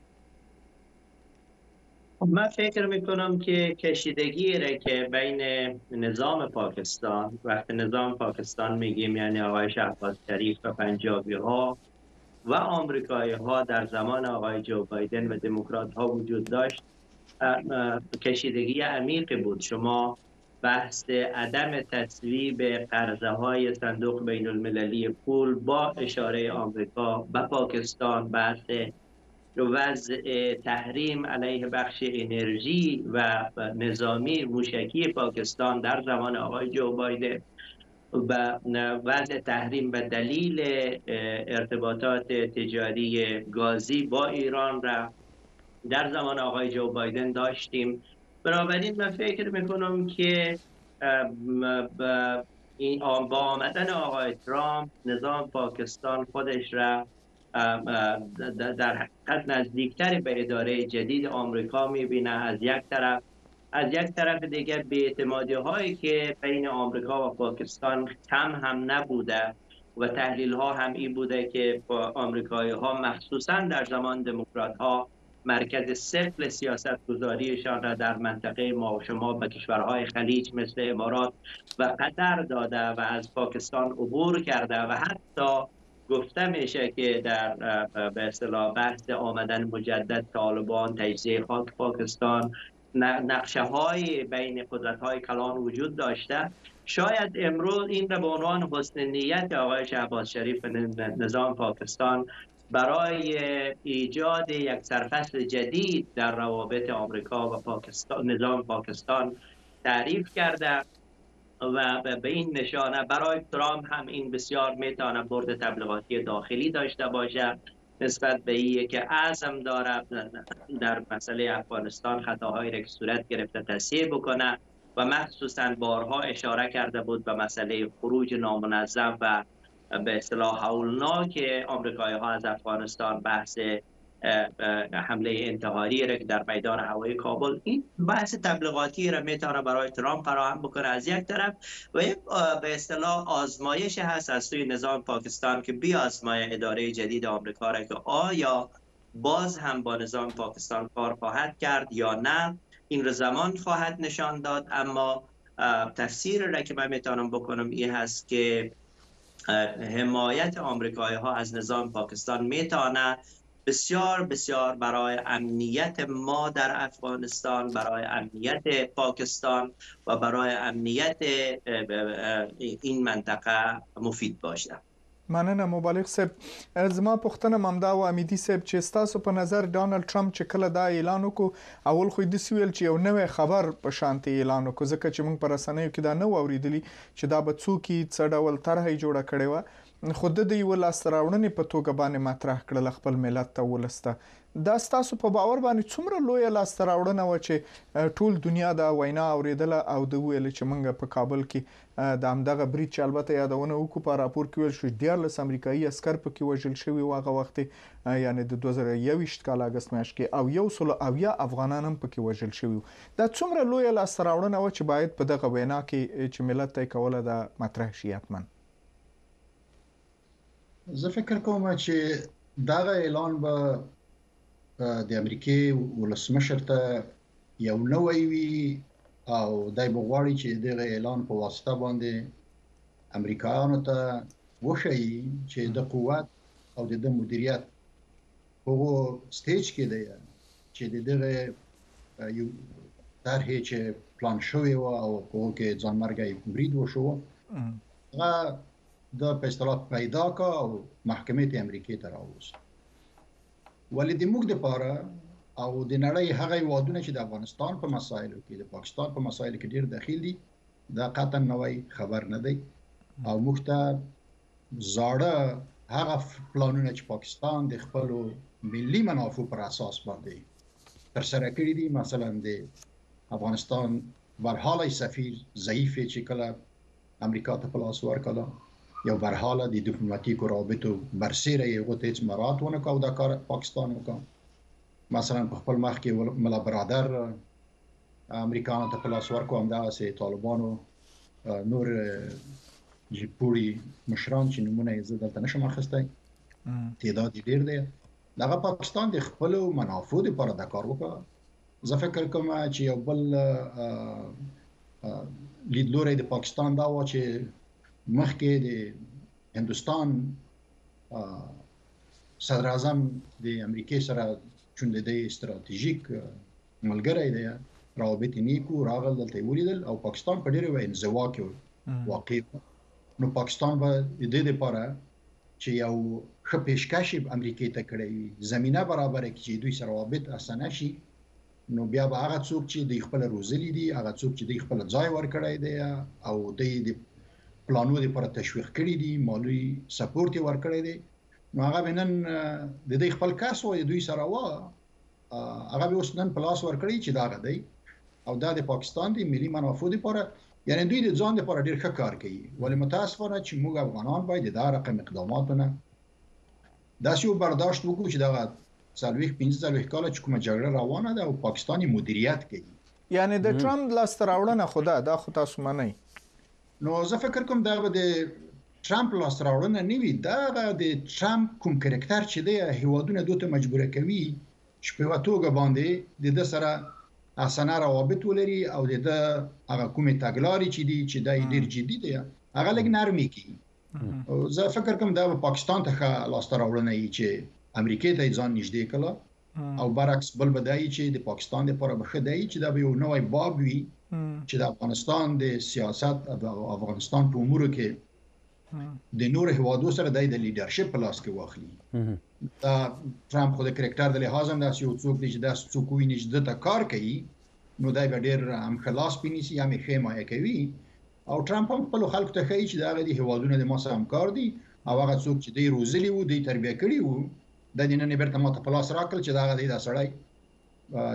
من فکر میکنم که کشیدگی را که بین نظام پاکستان وقت نظام پاکستان میگیم یعنی آقای شهباز شریف و پنجابی ها و آمریکایی ها در زمان آقای جو بایدن و دموکرات ها وجود داشت کشیدگی عمیقی بود. شما بحث عدم تصویب قرضه های صندوق بین المللی پول با اشاره آمریکا به پاکستان، بحث وضع تحریم علیه بخش انرژی و نظامی موشکی پاکستان در زمان آقای جو بایدن و وضع تحریم به دلیل ارتباطات تجاری گازی با ایران را در زمان آقای جو بایدن داشتیم. بنابراین من فکر میکنم که با آمدن آقای ترامپ نظام پاکستان خودش را در حقیقت نزدیکتر به اداره جدید آمریکا میبینه. از یک طرف از یک طرف دیگه بی‌اعتمادی هایی که بین آمریکا و پاکستان کم هم نبوده و تحلیل ها هم این بوده که آمریکایی ها مخصوصا در زمان دموکرات ها مرکز ثقل سیاست گذاریشان را در منطقه ما و شما به کشورهای خلیج مثل امارات و قطر داده و از پاکستان عبور کرده و حتی گفته میشه که در به اصطلاح بحث آمدن مجدد طالبان، تجزیه خاک پاکستان، نقشه های بین قدرت های کلان وجود داشته. شاید امروز این را به عنوان حسن نیت آقای شهباز شریف نظام پاکستان برای ایجاد یک سرفصل جدید در روابط آمریکا و پاکستان نظام پاکستان تعریف کرده و به این نشانه برای ترامپ هم این بسیار میتونه برد تبلیغاتی داخلی داشته باشه نسبت به این که عزم داره در مسئله افغانستان خطاهایی را که صورت گرفته تصحیح بکنه و مخصوصا بارها اشاره کرده بود به مسئله خروج نامنظم و به اصطلاح هولناک آمریکایی ها از افغانستان، بحث حمله انتحاری را که در میدان هوایی کابل، این بحث تبلیغاتی را میتونه برای ترامپ فراهم بکنه از یک طرف و یک به اصطلاح آزمایش هست از سوی نظام پاکستان که بیازمایه اداره جدید آمریکا را که آیا باز هم با نظام پاکستان کار خواهد کرد یا نه، این را زمان خواهد نشان داد. اما تفسیر را که من میتونم بکنم این هست که حمایت آمریکایی ها از نظام پاکستان میتونه بسیار بسیار برای امنیت ما در افغانستان، برای امنیت پاکستان و برای امنیت این منطقه مفید باشه. مننه مبالغ صاحب. زما پوښتنه ممدا و امیدي صاحب چې تاسو په نظر ډانلډ ټرمپ چې کله دا اعلان وکړو اول خو د سویل چې یو نوې خبر په شانتي اعلان وکړو، ځکه چې موږ پر رسنیو کې دا نه اوریدلی چې دا به څوک څه ډول طرحه جوړه کړې و، خود د یو لاس راوړنې په توګه باندې مطرح کړل خپل ملت ته ولسته. دا تاسو په باور باندې څومره لوی لاس راوړنه و چې ټول دنیا دا وینا اوریدله او د ویل چې موږ په کابل کې د امدغه بریټ چې البته یادونه وکړو په راپور کې ویل شو دیارلس امریکایي عسكر پکې وژل شوي و هغه وخت، یعنی د دوه زره یوویشت کال اگست میاشت کې، او یو سل او یا افغانان هم پکې وژل شوي. دا څومره لوی لاس راوړنه و چې باید په دغه وینا کې چې ملت ته کوله دا مطرح شي. حتما زه فکر کوم چې دا اعلان به د امریکای ولسمشر ته یو نوې وی او دای بغواړي چې دغه اعلان په واسطه باندې امریکایانو ته وښيي چې د قوت او د مدیریت په سټیج کې دی چې دغه یو طرحه چې پلان شوی و او په کې ځانمرګي برید وشو هغه د پېستلات پیدا کا او محکمې ته امریکای ته راوست. ولې د موږ لپاره او د نړۍ هغه وادونه چې د افغانستان په مسایلو کې د پاکستان په مسایلو کې ډیر داخل دي دا قطعا نوې خبر نه دی او موږ ته زاړه هغه پلانونه چې پاکستان د خپل ملي منافع پر اساس باندې تر سره کړی دي، مثلا د افغانستان برحاله سفیر ضعیف چې کله امریکا ته پلاس ورکړه، یو برحاله د ډیپلوماټیکو رابطو برسیره یو ته هیڅ مراد ونه کاو دا کار پاکستان وکړ. مثلا په خپل مخ کې ملا برادر امریکانو ته پلاس ورکو، هم دا سه طالبانو نور جپوري مشران چې نمونه یې زه دلته نشم اخیستی تعداد ډیر دی، دغه پاکستان د خپل منافع لپاره دا کار وکړ. زه فکر کوم چې یو بل لیدلوري د پاکستان دا و چې مخکې د هندوستان صدر اعظم د امریکای سره چون د استراتیژیک ملګری دی روابط نیکو راغل دلته ولیدل او پاکستان په ډیره انزوا کې واقع نو پاکستان به د دې لپاره چې یو ښه پیشکش امریکای ته کړی زمينه برابر کړي چې دوی سره روابط اسانه شي، نو بیا به هغه څوک چې د خپل روزلي دي هغه څوک چې د خپل ځای ورکړی دی او د پلانونه لپاره تشویق کړی دي، مالی سپورټ ورکړی دی، نو هغه بنن د دې خپل کاس او دوی سره وا هغه به اوس نن پلاس ورکړي چې دا غدي او دا د پاکستان د ملي منافع لپاره، یعنی دوی د ځان لپاره ډیر ښه کار کوي. ولې متاسفانه چې موږ افغانان باید دا رقم اقداماتونه داسې یو برداشت وکړو چې دا څلويخ پنځه څلويخ کال چې کومه جګړه روانه ده او پاکستاني مدیریت کوي، یعنی د ټرمپ لاس راوړنه خدا دا خو تاسو منئ. نو زه فکر کوم دا به د ټرمپ لاس راوړنه نه وي، دا د ټرمپ کوم کریکټر چې دی هیوادونه دوته مجبور کوي چې په وټوګه باندې د د سره اسانه روابط ولري او د هغه کومه تګلاري چې دی چې دای ډیر جدي دی هغه لګ نرمي کوي. زه فکر کوم دا په پاکستان ته لاس راوړنه یي چې امریکای ته ځان نږدې کړه او برعکس بل بدایي چې د پاکستان لپاره بخدایي چې دا به یو نوې باب وي چې د افغانستان د سیاست او افغانستان په امور کې د نور هوادو سره د لیدرشپ په لاس کې واخلي. دا ټرمپ خو د کریکټر د لحاظ هم داسې یو څوک دی چې دا څوک ویني چې د تا کار کوي نو دای به ډیر هم خلاص پینیسي یا مې خیمه کوي او ټرمپ هم خپل خلکو ته کوي چې دا غوډي هوادونه د ما سره همکار دي او هغه څوک چې دی روزلي وو دی تربیه کړی وو د دې نه برته ماته پلاس راکړل چې دا غوډي دا سړی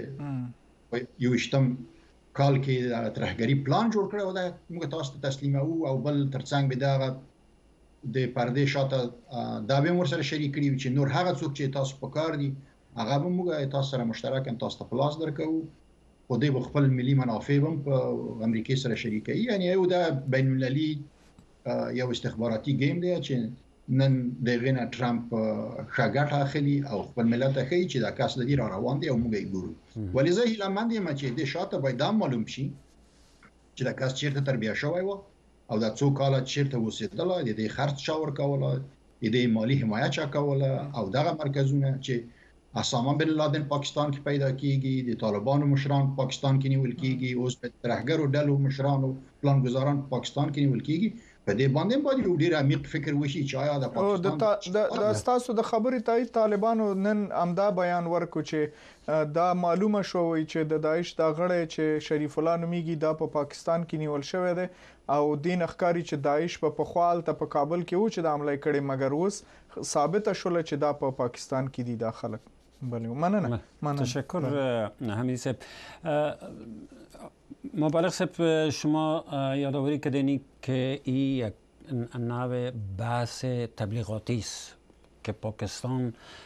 چې یو شتم کال کې د ترهګری پلان جوړ کړو دا موږ تاسو ته تسلیمو او بل ترڅنګ به دا د پردې شاته دا به مور سره شریک کړي چې نور هغه څوک چې تاسو په کار دي هغه به موږ تاسو سره مشترک تاسو ته پلاس درکو او د خپل ملي منافع هم په امریکای سره شریکي، یعنی یو دا بین المللي یو استخباراتي گیم دی چې نن دغه نه ټرمپ شاګټ اخلي او خپل ملت ته کوي چې دا کاس د دې را روان دی او موږ یې ګورو ولې زه هیله مند یم چې د شاته باید معلوم شي چې دا کاس چیرته تربیه شوی و او دا څو کال چیرته وسیدل د دې خرڅ شاور کوله د دې مالی حمایت چا کوله او دغه مرکزونه چې اسامه بن لادن پاکستان کې پیدا کیږي د طالبانو مشران پاکستان کې نیول کیږي اوس په ترهګرو ډلو مشرانو پلانګزاران پاکستان کې نیول کیږي په دې باندې باید یو ډیر عمیق فکر وشي چې آیا د پاکستان د تاسو د خبرې تایید طالبانو نن امدا بیان ورکو چې دا معلومه شوی چې د داعش د غړي چې شریف الله نومیږي دا په پاکستان کې نیول شوی دی او دین اخکاری چې داعش په پخوال ته په کابل کې و چې د حمله کړي مګر اوس ثابت شول چې دا په پاکستان کې دي داخله بله مننه مننه تشکر حمید صاحب مبالغ صاحب شما یادآوری کردین که این یک نوع بحث تبلیغاتی است که پاکستان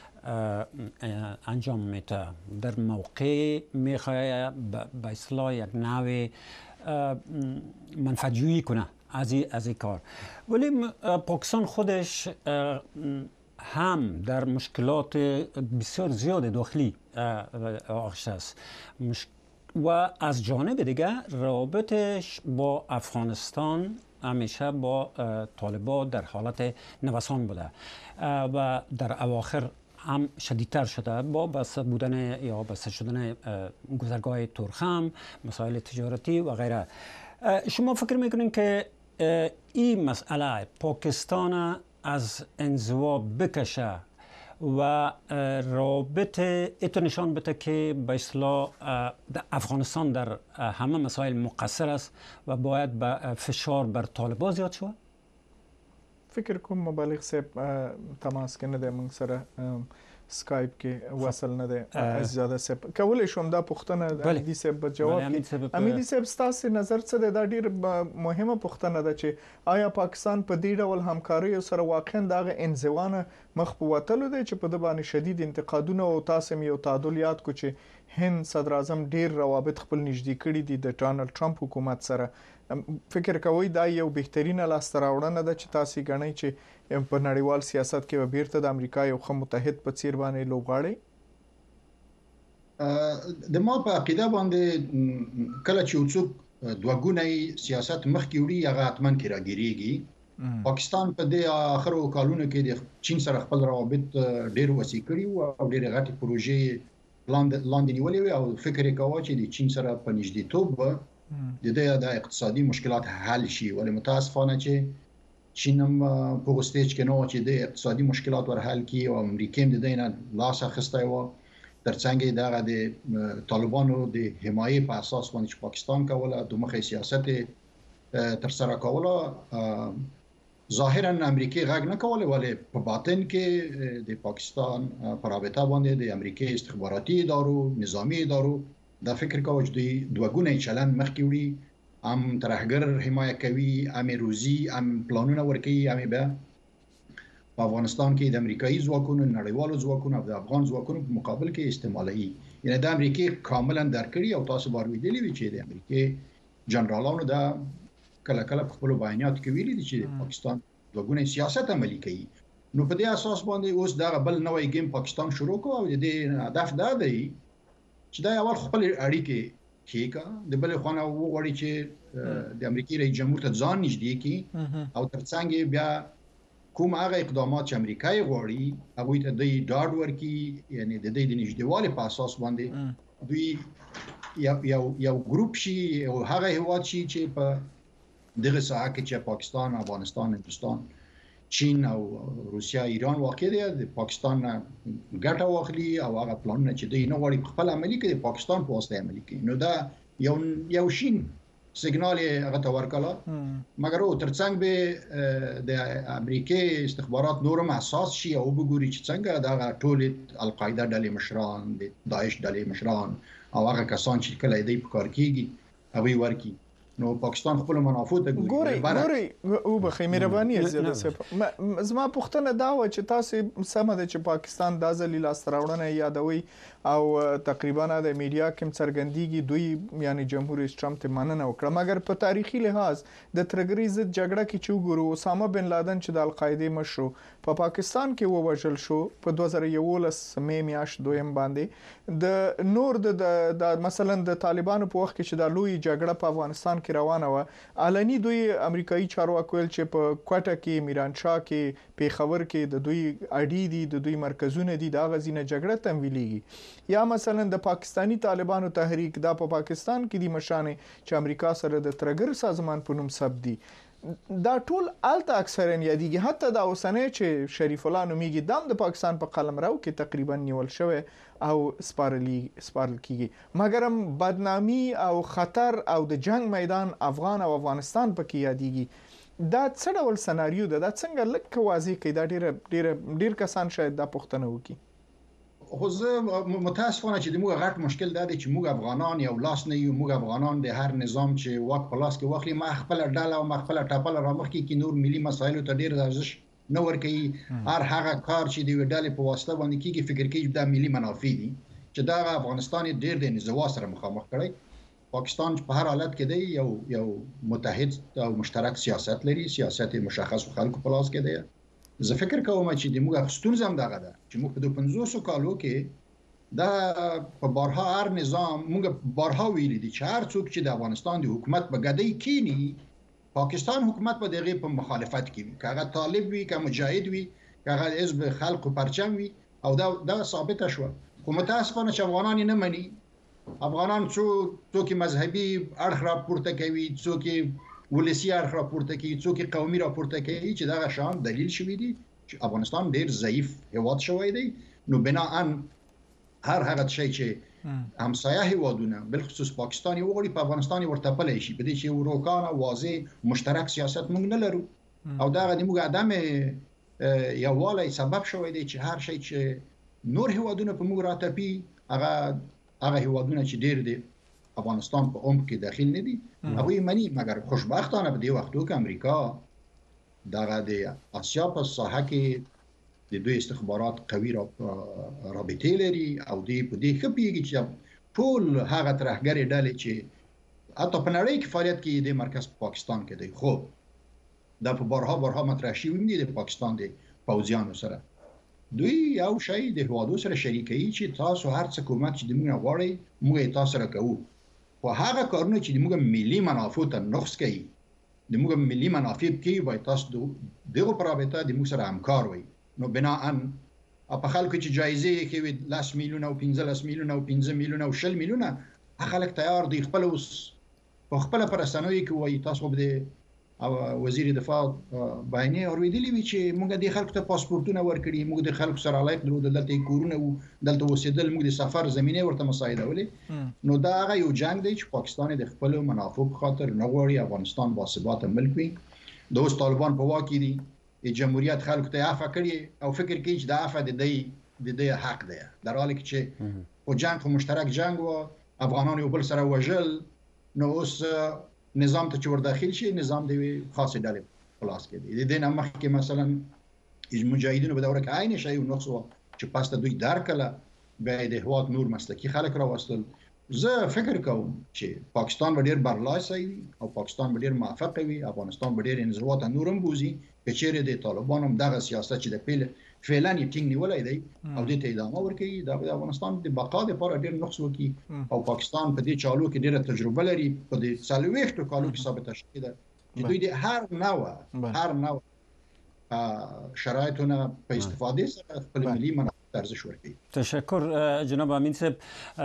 انجام میده در موقع میخواد به اصطلاح یک نوع منفعت‌جویی کنه از از این کار ولی پاکستان خودش هم در مشکلات بسیار زیاد داخلی آغشته است و از جانب دیگر رابطش با افغانستان همیشه با طالبان در حالت نوسان بوده و در اواخر هم شدیدتر شده با بسته بودن یا بسته شدن گذرگاه تورخم مسائل تجارتی و غیره. شما فکر میکنین که این مسئله پاکستان از انزوا بکشه و رابطه ایتو نشان بده که به اصطلاح افغانستان در همه مسائل مقصر است و باید به فشار بر طالبان زیاد شود؟ فکر کوم مبالغ صاحب تماس کې نه دی موږ سره سکایپ کې وصل نه دی زیاده صاحب کولای شم دا پوښتنه د امیدي صاحب په جواب کې امیدي صاحب ستاسو نظر څه دی دا ډیر مهمه پوښتنه ده چې آیا پاکستان په دې ډول همکاري سره واقعا دغه انزوانه مخ په وتلو دی چې په د باندې شدید انتقادونه او تاسو یو تعادل یاد کو چې هند صدر اعظم ډیر روابط خپل نږدې کړي دي د ډونالد ټرمپ حکومت سره فکر کوي دا یو بهترینه لاسته راوړنه ده چې تاسو غنئ چې په نړیوال سیاست کې بیرته د امریکا یو ښه متحد په څیر باندې لوبغاړي د ما په عقیده باندې کله چې څوک دوګونی سیاست مخکې وړي هغه اتمن کې راګریږي پاکستان په دې اخرو کالونو کې د چین سره خپل روابط ډیر وسیع کړي او ډیر غټي پروژې لاندې نیولې او فکر یې کاوه چې د چین سره په نږدېتوب د دې د اقتصادي مشکلات حل شي ولې متاسفانه چې چین هم په غوستېج کې نو چې د اقتصادي مشکلات ور حل کی او امریکا هم د دې نه لاس اخیستی و ترڅنګ دغه د طالبانو د حمایې په اساس باندې چې پاکستان کوله د مخې سیاست تر سره کوله ظاهرا امریکا غږ نه کوله ولې په باطن کې د پاکستان پر رابطه باندې د امریکا استخباراتي ادارو نظامی ادارو دا فکر کوي چې دوګونه چلن مخکې وړي ام ترهګر حمایت کوي ام روزي ام پلانونه ورکوي ام به په افغانستان کې د امریکایي ځواکونو نړیوالو ځواکونو او د افغان ځواکونو په مقابل کې استعمالي یعنی د امریکا کاملا درکړي او تاسو بار ویلي وی چې د امریکا جنرالانو دا کله کله په خپل بیانات کې ویلي دي چې پاکستان دوګونه سیاست عملي کوي نو په دې اساس باندې اوس دا بل نوې گیم پاکستان شروع کوي او د دې هدف دا دی چې دا اول خپل اړیکې کېکا د بل خوانه وغوړي چې د امریکای رئیس جمهور ته ځان نږدې کی او ترڅنګ بیا کوم هغه اقدامات چې امریکای غواړي هغه ته د ډاډ ورکي یعنی د دې د نږدېوالي په اساس باندې دوی یو یو یو ګروپ شي او هغه هواد شي چې په دغه ساحه کې چې پاکستان افغانستان هندستان چین او روسیا ایران واقع دي د پاکستان ګټه واخلي او هغه پلانونه چې دوی نه غواړي خپل عملي کړي د پاکستان په واسطه عملي کړي نو دا یو یو شین سیګنال هغه ته ورکړه مګر او ترڅنګ به د امریکا استخبارات نورم اساس شي او وګوري چې څنګه دا ټول القاعده ډلې مشران د داعش ډلې مشران او هغه کسان چې کله دې په کار کېږي هغه ورکی نو پاکستان خپل منافع ته ګوري ګوري او به خیمربانی زیاده سپ زما پښتنه دا و چې تاسو سم ده چې پاکستان د ځلی لاس راوړنه یادوي او تقریبا د میډیا کې څرګندېږي دوی یعنی جمهور رئیس ټرمپ ته مننه وکړه مګر په تاریخي لحاظ د ترګریز جګړه کې چې وګورو اسامه بن لادن چې د القاعده مشرو په پاکستان کې ووژل شو په دوه زره یولس مې میاشت دویم باندې د نور د مثلا د طالبانو په وخت کې چې د لوی جګړه په افغانستان کې روانه و علني دوی امریکایي چارواکو چې په کوټه کې میرانشاه کې پیښور کې د دوی اډي دي د دوی مرکزونه دي د غزینه جګړه تمویلېږي یا مثلا د پاکستانی طالبانو تحریک دا په پا پاکستان کې دي مشانه چې امریکا سره د ترګر سازمان په نوم سب دي دا ټول الته اکثرا یادېږي حتی دا اوسنۍ چې شریف الله نومیږي دام د پاکستان په قلمرو کې تقریبا نیول شوی او سپارلی سپارل کیږي مګر هم بدنامي او خطر او د جنگ میدان افغان او افغانستان پکې یادېږي دا څه ډول سناریو ده دا څنګه لکه واضح کې دا ډیر ډیر ډیر کسان شاید دا پوښتنه وکړي خو زه متاسفانه چې د موږ غټ مشکل دا دی چې موږ افغانان یو لاس نه یو موږ افغانان د هر نظام چې واک په لاس کې واخلي ما خپل ډاله او ما خپل ټاپل رامخ کې نور ملي مسایل ته ډیر ارزښت نه ورکوي هر هغه کار چې د ډالې په واسطه باندې کیږي فکر کوي دا ملي منافع دي چې دا افغانستان ډیر د نزوا سره مخامخ کړي پاکستان په هر حالت کې دی یو یو متحد او مشترک سیاست لري سیاست مشخص خلکو په لاس کې دی زه فکر کوم چې د موږ ستونزه هم دغه ده چې موږ په پنځوس کالو کې دا په بارها هر نظام موږ بارها ویلي دي چې هر څوک چې د افغانستان د حکومت په ګدۍ کینی پاکستان حکومت په دغه په مخالفت کې وي کاغه طالب وي کاغه مجاهد وي کاغه حزب خلق پرچم وي او دا دا ثابت شو خو متاسفانه چې افغانان نه مني افغانان څو څوک مذهبي اړخ را پورته کوي څوک ولسی اړخ را پورته کوي څوک قومي را پورته کوي چې دا شان دلیل شوی دی چې افغانستان ډیر ضعیف هیواد شوی دی نو بنا ان هر هغه شی چې همسایه هیوادونه بل خصوص پاکستان یو غړي په افغانستان ورته پلې شي په دې چې وروکانه واضح مشترک سیاست موږ نه لرو او دا غوډي موږ ادمه یو والي سبب شوی دی چې هر شی چې نور هیوادونه په موږ راتپی هغه هغه هیوادونه چې ډیر دي افغانستان په عمق کې داخل نه دي هغه مني مګر خوشبختانه په دې وختو کې امریکا دغه د آسیا په ساحه کې د دوی استخبارات قوي رابطې لري او دې په دې خپيږي چې ټول هغه ترهګری ډلې چې حتی په نړۍ کې فعالیت کوي د مرکز په پاکستان کې دی خو دا په بارها بارها مطرح شوی دی د پاکستان د پوځیانو سره دوی یو شی د هوادو سره شریکي چې تاسو هر څه کومک چې د موږ غواړي موږ تاسو سره کوو خو هغه کارونه چې د موږ ملي منافع ته نقص کوي د موږ ملي منافع کې وای تاسو دغه پرابطه د موږ سره همکار وي نو بنا ان په خلکو چې جایزه کوي لاس میلیون او پنځه میلیون او پنځه میلیون او شل میلیون خلک تیار دي خپل اوس په خپل پرسنوي کې وای تاسو به او وزیر دفاع باینه اوریدلی وی چې موږ د خلکو ته پاسپورتونه ورکړي موږ د خلکو سره علاقه درو دلته کورونه او دلته وسیدل موږ د سفر زمينه ورته مساعده ولې نو دا هغه یو جنگ دی چې پاکستان د خپل منافع په خاطر نه غواړي افغانستان با ثبات ملک وي د اوس طالبان په واکې دي د جمهوریت خلکو ته عفو کړي او فکر کوي چې دا عفو د دې د دې حق دی در حالی چې په جنگ خو مشترک جنگ و افغانان یو بل سره وژل نو اوس نظام ته چې ور داخل شي نظام دی خاصه ډلې خلاص کړي د دې نه مخکې مثلا مجاهدینو په دوره کې عین شی او نقص چې پاسته دوی درکله به د هواد نور مسلکی خلک را وستل زه فکر کوم چې پاکستان ډیر برلاسه وي او پاکستان ډیر موافق وي افغانستان ډیر انزوا ته نورم بوزي چې چیرې د طالبانو دغه سیاست چې د پیل فعلا یې ټینګ نیولای دی او د ته ادامه ورکوي د افغانستان د بقا لپاره ډیر نقص وکي او پاکستان په دې چالو کې ډیره تجربه لري په دې څلويختو کالو کې ثابت شوی ده چې دوی د هر نوع هر نوع شرایطونه په استفاده سره خپل ملي منافع ارزش ورکوي. تشکر جناب امین صاحب.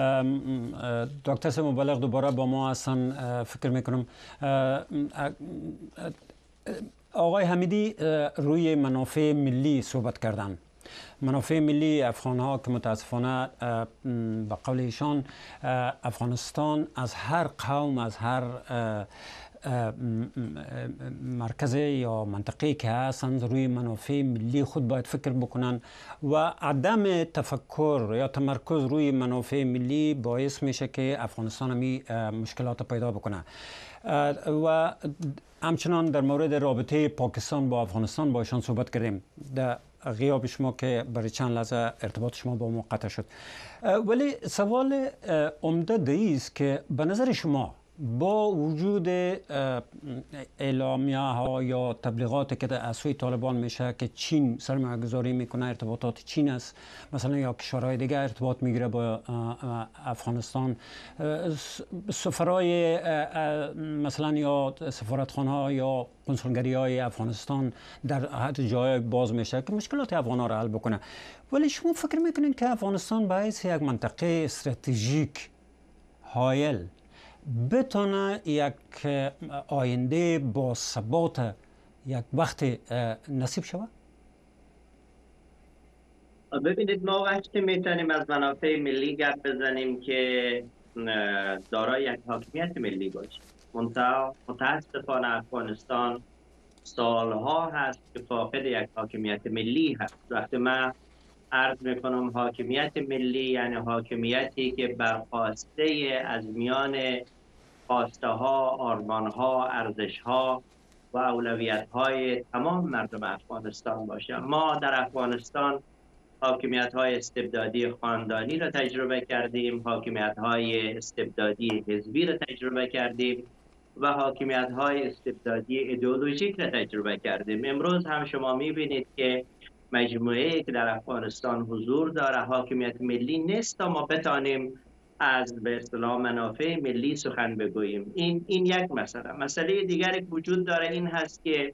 دکتر صاحب مبلغ دوباره با ما هستن فکر میکنم آقای حمیدی روی منافع ملی صحبت کردن منافع ملی افغان ها که متاسفانه به قول ایشان افغانستان از هر قوم از هر مرکز یا منطقه‌ای که هستند روی منافع ملی خود باید فکر بکنن و عدم تفکر یا تمرکز روی منافع ملی باعث میشه که افغانستان همی مشکلات پیدا بکنه. و همچنان در مورد رابطه پاکستان با افغانستان با ایشان صحبت کردیم، در غیاب شما که برای چند لحظه ارتباط شما با ما قطع شد. ولی سوال عمده دی است که به نظر شما با وجود اعلامیه ها یا تبلیغاتی که از سوی طالبان میشه که چین سرمایه گذاری میکنه، ارتباطات چین است مثلا، یا کشورهای دیگه ارتباط میگیره با افغانستان، سفرهای مثلا یا سفارتخانه ها یا کنسولگری های افغانستان در حد جای باز میشه که مشکلات افغان ها را حل بکنه. ولی شما فکر میکنین که افغانستان باعث یک منطقه استراتژیک هایل بتونه یک آینده با ثبات یک وقت نصیب شود؟ ببینید، ما وقتی میتونیم از منافع ملی گپ بزنیم که دارای یک حاکمیت ملی باشیم. متاسفانه افغانستان سالها هست که فاقد یک حاکمیت ملی هست. وقتی من عرض میکنم حاکمیت ملی یعنی حاکمیتی که برخواسته از میان خواسته ها، آرمان ها، ارزش ها و اولویت های تمام مردم افغانستان باشه. ما در افغانستان حاکمیت های استبدادی خاندانی را تجربه کردیم، حاکمیت های استبدادی حزبی را تجربه کردیم و حاکمیت های استبدادی ایدئولوژیک را تجربه کردیم. امروز هم شما میبینید که مجموعه که در افغانستان حضور داره حاکمیت ملی نیست تا ما بتانیم از به اصطلاح منافع ملی سخن بگوییم. این این یک مسئله. مسئله دیگری وجود داره، این هست که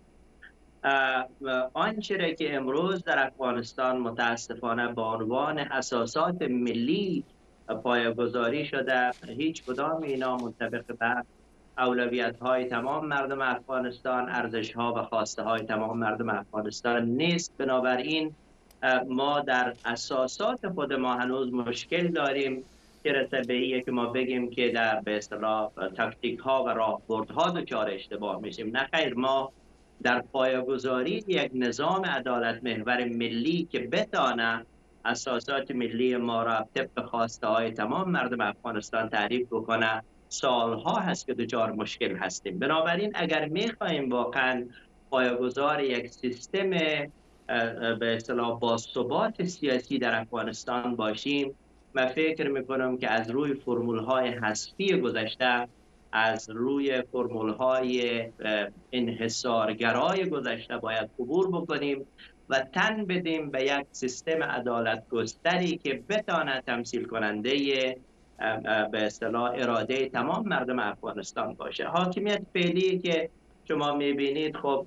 آنچه که امروز در افغانستان متاسفانه به عنوان اساسات ملی پایه‌گذاری شده، هیچ کدام اینا مطابق به اولویت های تمام مردم افغانستان، ارزش ها و خواسته های تمام مردم افغانستان نیست. بنابراین ما در اساسات خود ما هنوز مشکل داریم که رتبه‌ایه که ما بگیم که در به اصطلاح تاکتیک ها و راهبردها دچار اشتباه میشیم. نه خیر، ما در پایه‌گذاری یک نظام عدالت محور ملی که بتانه اساسات ملی ما را طبق خواسته های تمام مردم افغانستان تعریف بکنه سالها هست که دچار مشکل هستیم. بنابراین اگر میخواهیم واقعا پایه‌گذار یک سیستم به اصطلاح با ثبات سیاسی در افغانستان باشیم، من فکر میکنم که از روی فرمول‌های حذفی گذشته، از روی فرمول‌های انحصارگرای گذشته باید عبور بکنیم و تن بدیم به یک سیستم عدالت گستری که بتواند تمثیل کننده به اصطلاح اراده تمام مردم افغانستان باشه. حاکمیت فعلی که شما میبینید خب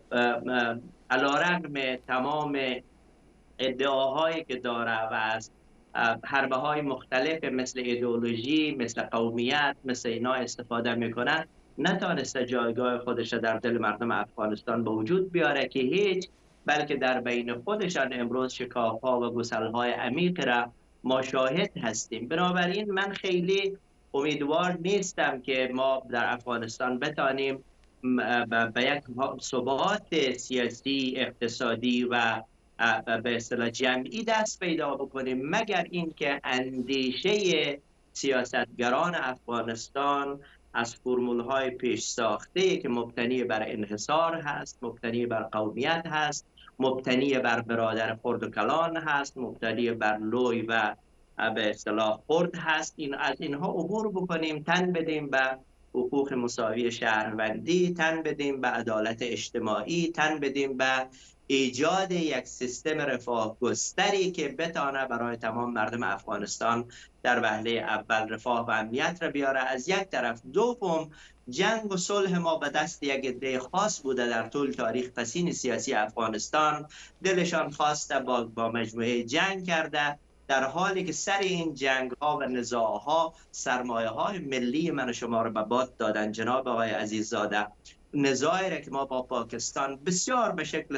علیرغم تمام ادعاهایی که داره و از حربه های مختلف مثل ایدئولوژی، مثل قومیت، مثل اینا استفاده میکنه، نتانسته جایگاه خودش در دل مردم افغانستان به وجود بیاره که هیچ، بلکه در بین خودشان امروز شکاف‌ها و گسل‌های عمیق را ما شاهد هستیم. بنابراین من خیلی امیدوار نیستم که ما در افغانستان بتانیم به یک ثبات سیاسی، اقتصادی و به اصطلاح جمعی دست پیدا بکنیم، مگر اینکه اندیشه سیاستگران افغانستان از فرمول‌های پیش ساخته که مبتنی بر انحصار هست، مبتنی بر قومیت هست، مبتنی بر برادر خرد و کلان هست، مبتنی بر لوی و به اصطلاح خرد هست، این از اینها عبور بکنیم، تن بدیم به حقوق مساوی شهروندی، تن بدیم به عدالت اجتماعی، تن بدیم به ایجاد یک سیستم رفاه گستری که بتانه برای تمام مردم افغانستان در وهله اول رفاه و امنیت را بیاره از یک طرف. دوم، جنگ و صلح ما به دست یک عده خاص بوده در طول تاریخ. پسین سیاسی افغانستان دلشان خواسته با, با مجموعه جنگ کرده، در حالی که سر این جنگ ها و نزاع ها سرمایه های ملی من و شما رو به باد دادن. جناب آقای عزیززاده، نزاعی را که ما با پاکستان بسیار به شکل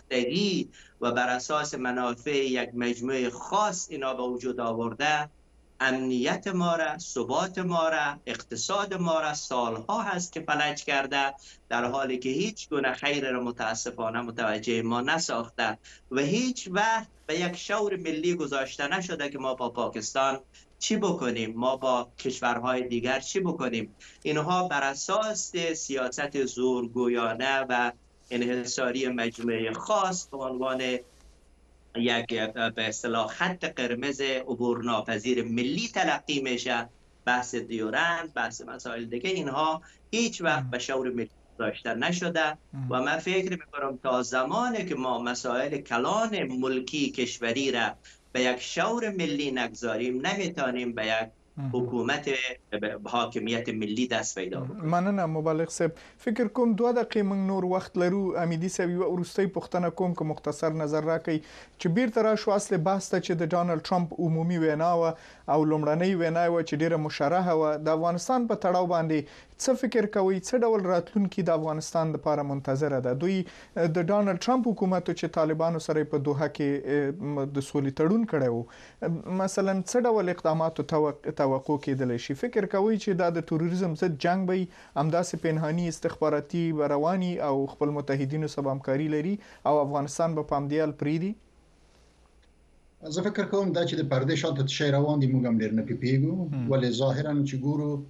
ساختگی و بر اساس منافع یک مجموعه خاص اینا به وجود آورده، امنیت ما را، ثبات ما را، اقتصاد ما را سالها هست که فلج کرده، در حالی که هیچ گونه خیر را متاسفانه متوجه ما نساخته و هیچ وقت به یک شور ملی گذاشته نشده که ما با پاکستان چی بکنیم، ما با کشورهای دیگر چی بکنیم. اینها بر اساس سیاست زورگویانه و انحصاری مجموعه خاص به عنوان یک به اصطلاح خط قرمز عبورناپذیر ملی تلقی میشه. بحث دیورند، بحث مسائل دیگه، اینها هیچ وقت به شور ملی داشته نشده و من فکر میکنم تا زمانی که ما مسائل کلان ملکی کشوری را به یک شور ملی نگذاریم نمیتونیم به یک حکومت حاکمیت ملی دست پیدا بکنیم. مننه مبلغ صاحب. فکر کوم دوه دقیقې موږ نور وخت لرو. امیدي صاحب یو وروستۍ پوښتنه کوم که مختصر نظر راکړئ چې بیرته راشو اصل بحث ته چې د ډانلډ ټرمپ عمومي وینا وه او لومړنۍ وینا وه چې ډیره مشرحه وه. د افغانستان په تړاو باندې څه فکر کوي؟ څه ډول راتلونکي د افغانستان لپاره منتظره ده؟ دوی د ډانلډ ټرمپ حکومت چې طالبانو سره په دوحه کې د سولې تړون کړی و، مثلا څه ډول اقداماتو توقع کېدلی شي؟ فکر کوي چې دا د تروریزم ضد جنگ به همداسې پنهاني استخباراتي رواني او خپل متحدینو سره همکاري لري او افغانستان به په همدې حال پرېږدي؟ زه فکر کوم دا چې د پردې شاته څه شی روان دي موږ هم ډېر نه پوهېږو، ولې ظاهرا چې ګورو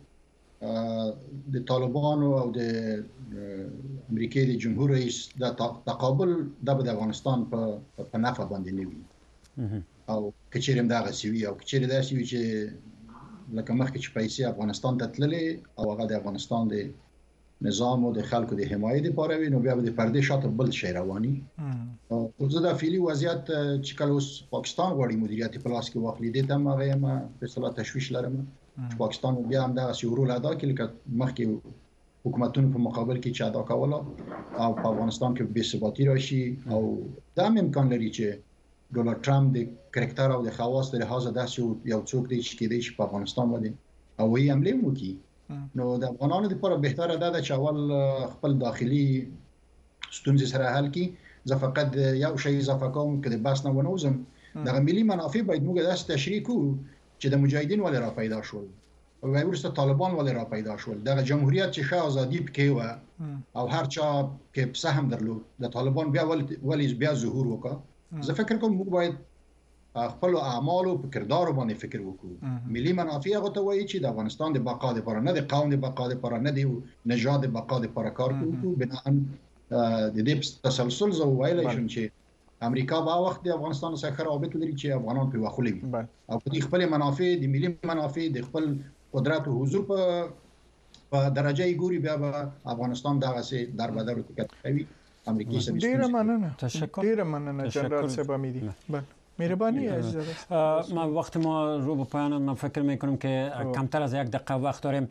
د طالبانو او د امریکای د جمهور رئیس د تقابل د افغانستان په نفع باندې نه وي او کچېرې هم دغسې وي او کچېرې داسې وي چې لکه مخکې چې پیسې افغانستان ته تللې او هغه د افغانستان د نظام او د خلکو د حمایت لپاره وي، نو بیا به د پردې شاته بل شی رواني. او زه د فعلي وضعیت چې کله اوس پاکستان غواړي مدیریت په لاس کې واخلي دې ته هم هغه یم په اصطلاح تشویش لرم چې پاکستان بیا هم دغسې رول ادا کړي لکه مخکې حکومتونو په مقابل کې چې ادا کوله او په افغانستان کې بې ثباتي راشي. او دا هم امکان لري چې ډونالډ ټرمپ د کرکټر او د خواص د لحاظه داسې یو څوک دی چې کېدای شي په افغانستان باندې هوایي حملې هم وکړي. نو د افغانانو لپاره بهتره ده چې اول خپل داخلي ستونزې سره حل کړي. زه فقط یو شی اضافه کوم که د بحث نه ونه وځم، دغه ملي منافع باید موږ داسې تشریح کړو چې د مجاهدین ولې را پیدا شول او وروسته طالبان ولې را پیدا شول. دغه جمهوریت چې ښه ازادي پکې وه او هر چا کې پسه هم درلود، د طالبان بیا ولې بیا ظهور وکړه. زه فکر کوم موږ باید خپل اعمالو په کردارو باندې فکر وکړو. ملي منافع هغه ته وایي چې د افغانستان د بقا لپاره، نه د قوم د بقا لپاره، نه د نژاد د بقا لپاره کار کوو. بناء د دې تسلسل زه ویلی شم چې امریکا به وخت د افغانستان سره ښه روابط لري چې افغانان پرې واخلي وي او په دې خپل منافع د ملي منافع د خپل قدرت او حضور په په درجه یې ګوري، بیا به افغانستان دغسې در بدر وکړي کوي. امریکایي سره ډېره مننه، ډېره مننه جنرال صاحب امیدی. بله مهربانی عزیز. ما وقت ما رو به پایان، من فکر میکنم که کمتر از یک دقیقه وقت داریم.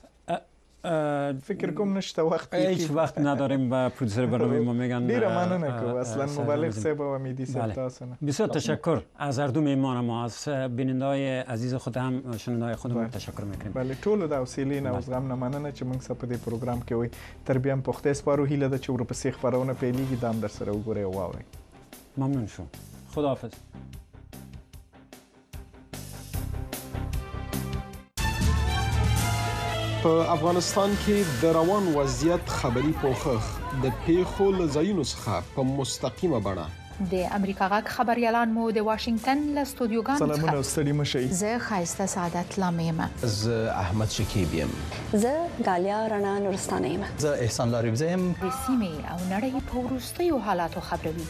فکر کوم نشته وقت، هیچ وقت نداریم. با پرودوسر برنامه ما میگن ډیره مننه که اصلا مبلغ صاحب و امیدی صاحب تاسو نه. بسیار تشکر از هر دو میهمان ما، از بیننده‌های عزیز خود هم شنونده‌های خودمون تشکر میکنیم. بله ټول د حوصلې نه او زغم نه مننه چې موږ په دې پروګرام کې وي. تر بیا هم پخته سپارو هیله ده چې ورپسې خبرونه پیلېږي دا هم در سره وګورئ او واورئ. ممنون شو. خداحافظ. په افغانستان کې د روان وضعیت خبري پوښښ د پیښو له ځایونو څخه په مستقیمه بڼه د امریکا غږ خبريالان مو د واشنگټن له استودیوګانو څخه سلامونه ستړي مشئ. زه خایسته سعادت لامیم. زه احمد شکیب یم. زه غالیا رڼا نورستانه یم. زه احسان لاریب یم. د سیمې او نړۍ په وروستیو حالاتو خبروي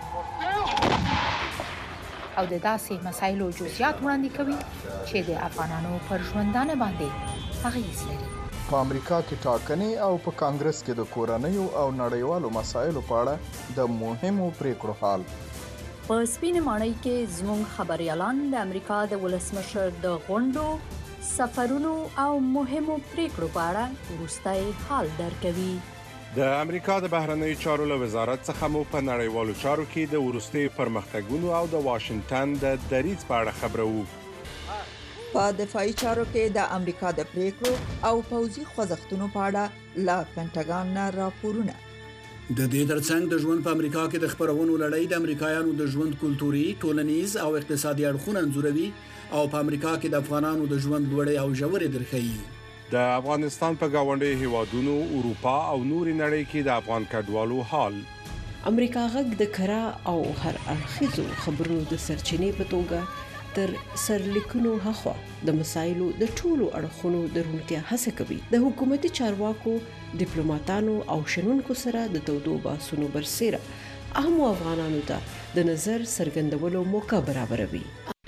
او د داسې مسایلو جزئیات وړاندې کوي چې د افغانانو پر ژوندانه باندې اغیز لري. په امریکا کې ټاکنې او په کانګرس کې د کورنیو او نړیوالو مسایلو په اړه د مهمو پریکړو حال. په سپینې ماڼۍ کې زموږ خبريالان د امریکا د ولسمشر د غونډو، سفرونو او مهمو پریکړو په اړه وروستي حال درکوي. د امریکا د بهرنیو چارو له وزارت څخه مو په نړیوالو چارو کې د وروستي پرمختګونو او د واشنگټن د دریځ په اړه خبرو. په دفاعي چارو کې د امریکا د پریکړو او پوځي خوځښتونو په اړه لا پینټاګان نه راپورونه. د دې ترڅنګ د ژوند په امریکا کې د خبرونو لړۍ د امریکایانو د ژوند کلتوري، ټولنیز او اقتصادي اړخونه انځوروي او په امریکا کې د افغانانو د ژوند لوړې او ژورې درښيي. د افغانستان په گاونډي هیوادونو، اروپا او نورې نړۍ کې د افغان کډوالو حال. امریکا غږ د کرا او هر اړخیزو خبرونو د سرچینې په توګه تر سرلیکونو هخوا د مسایلو د ټولو اړخونو د روڼتیا هڅه کوي. د حکومتي چارواکو، ډیپلوماټانو او شنونکو سره د تودو بحثونو برسېره اهمو افغانانو ته د نظر څرګندولو موقع برابروي.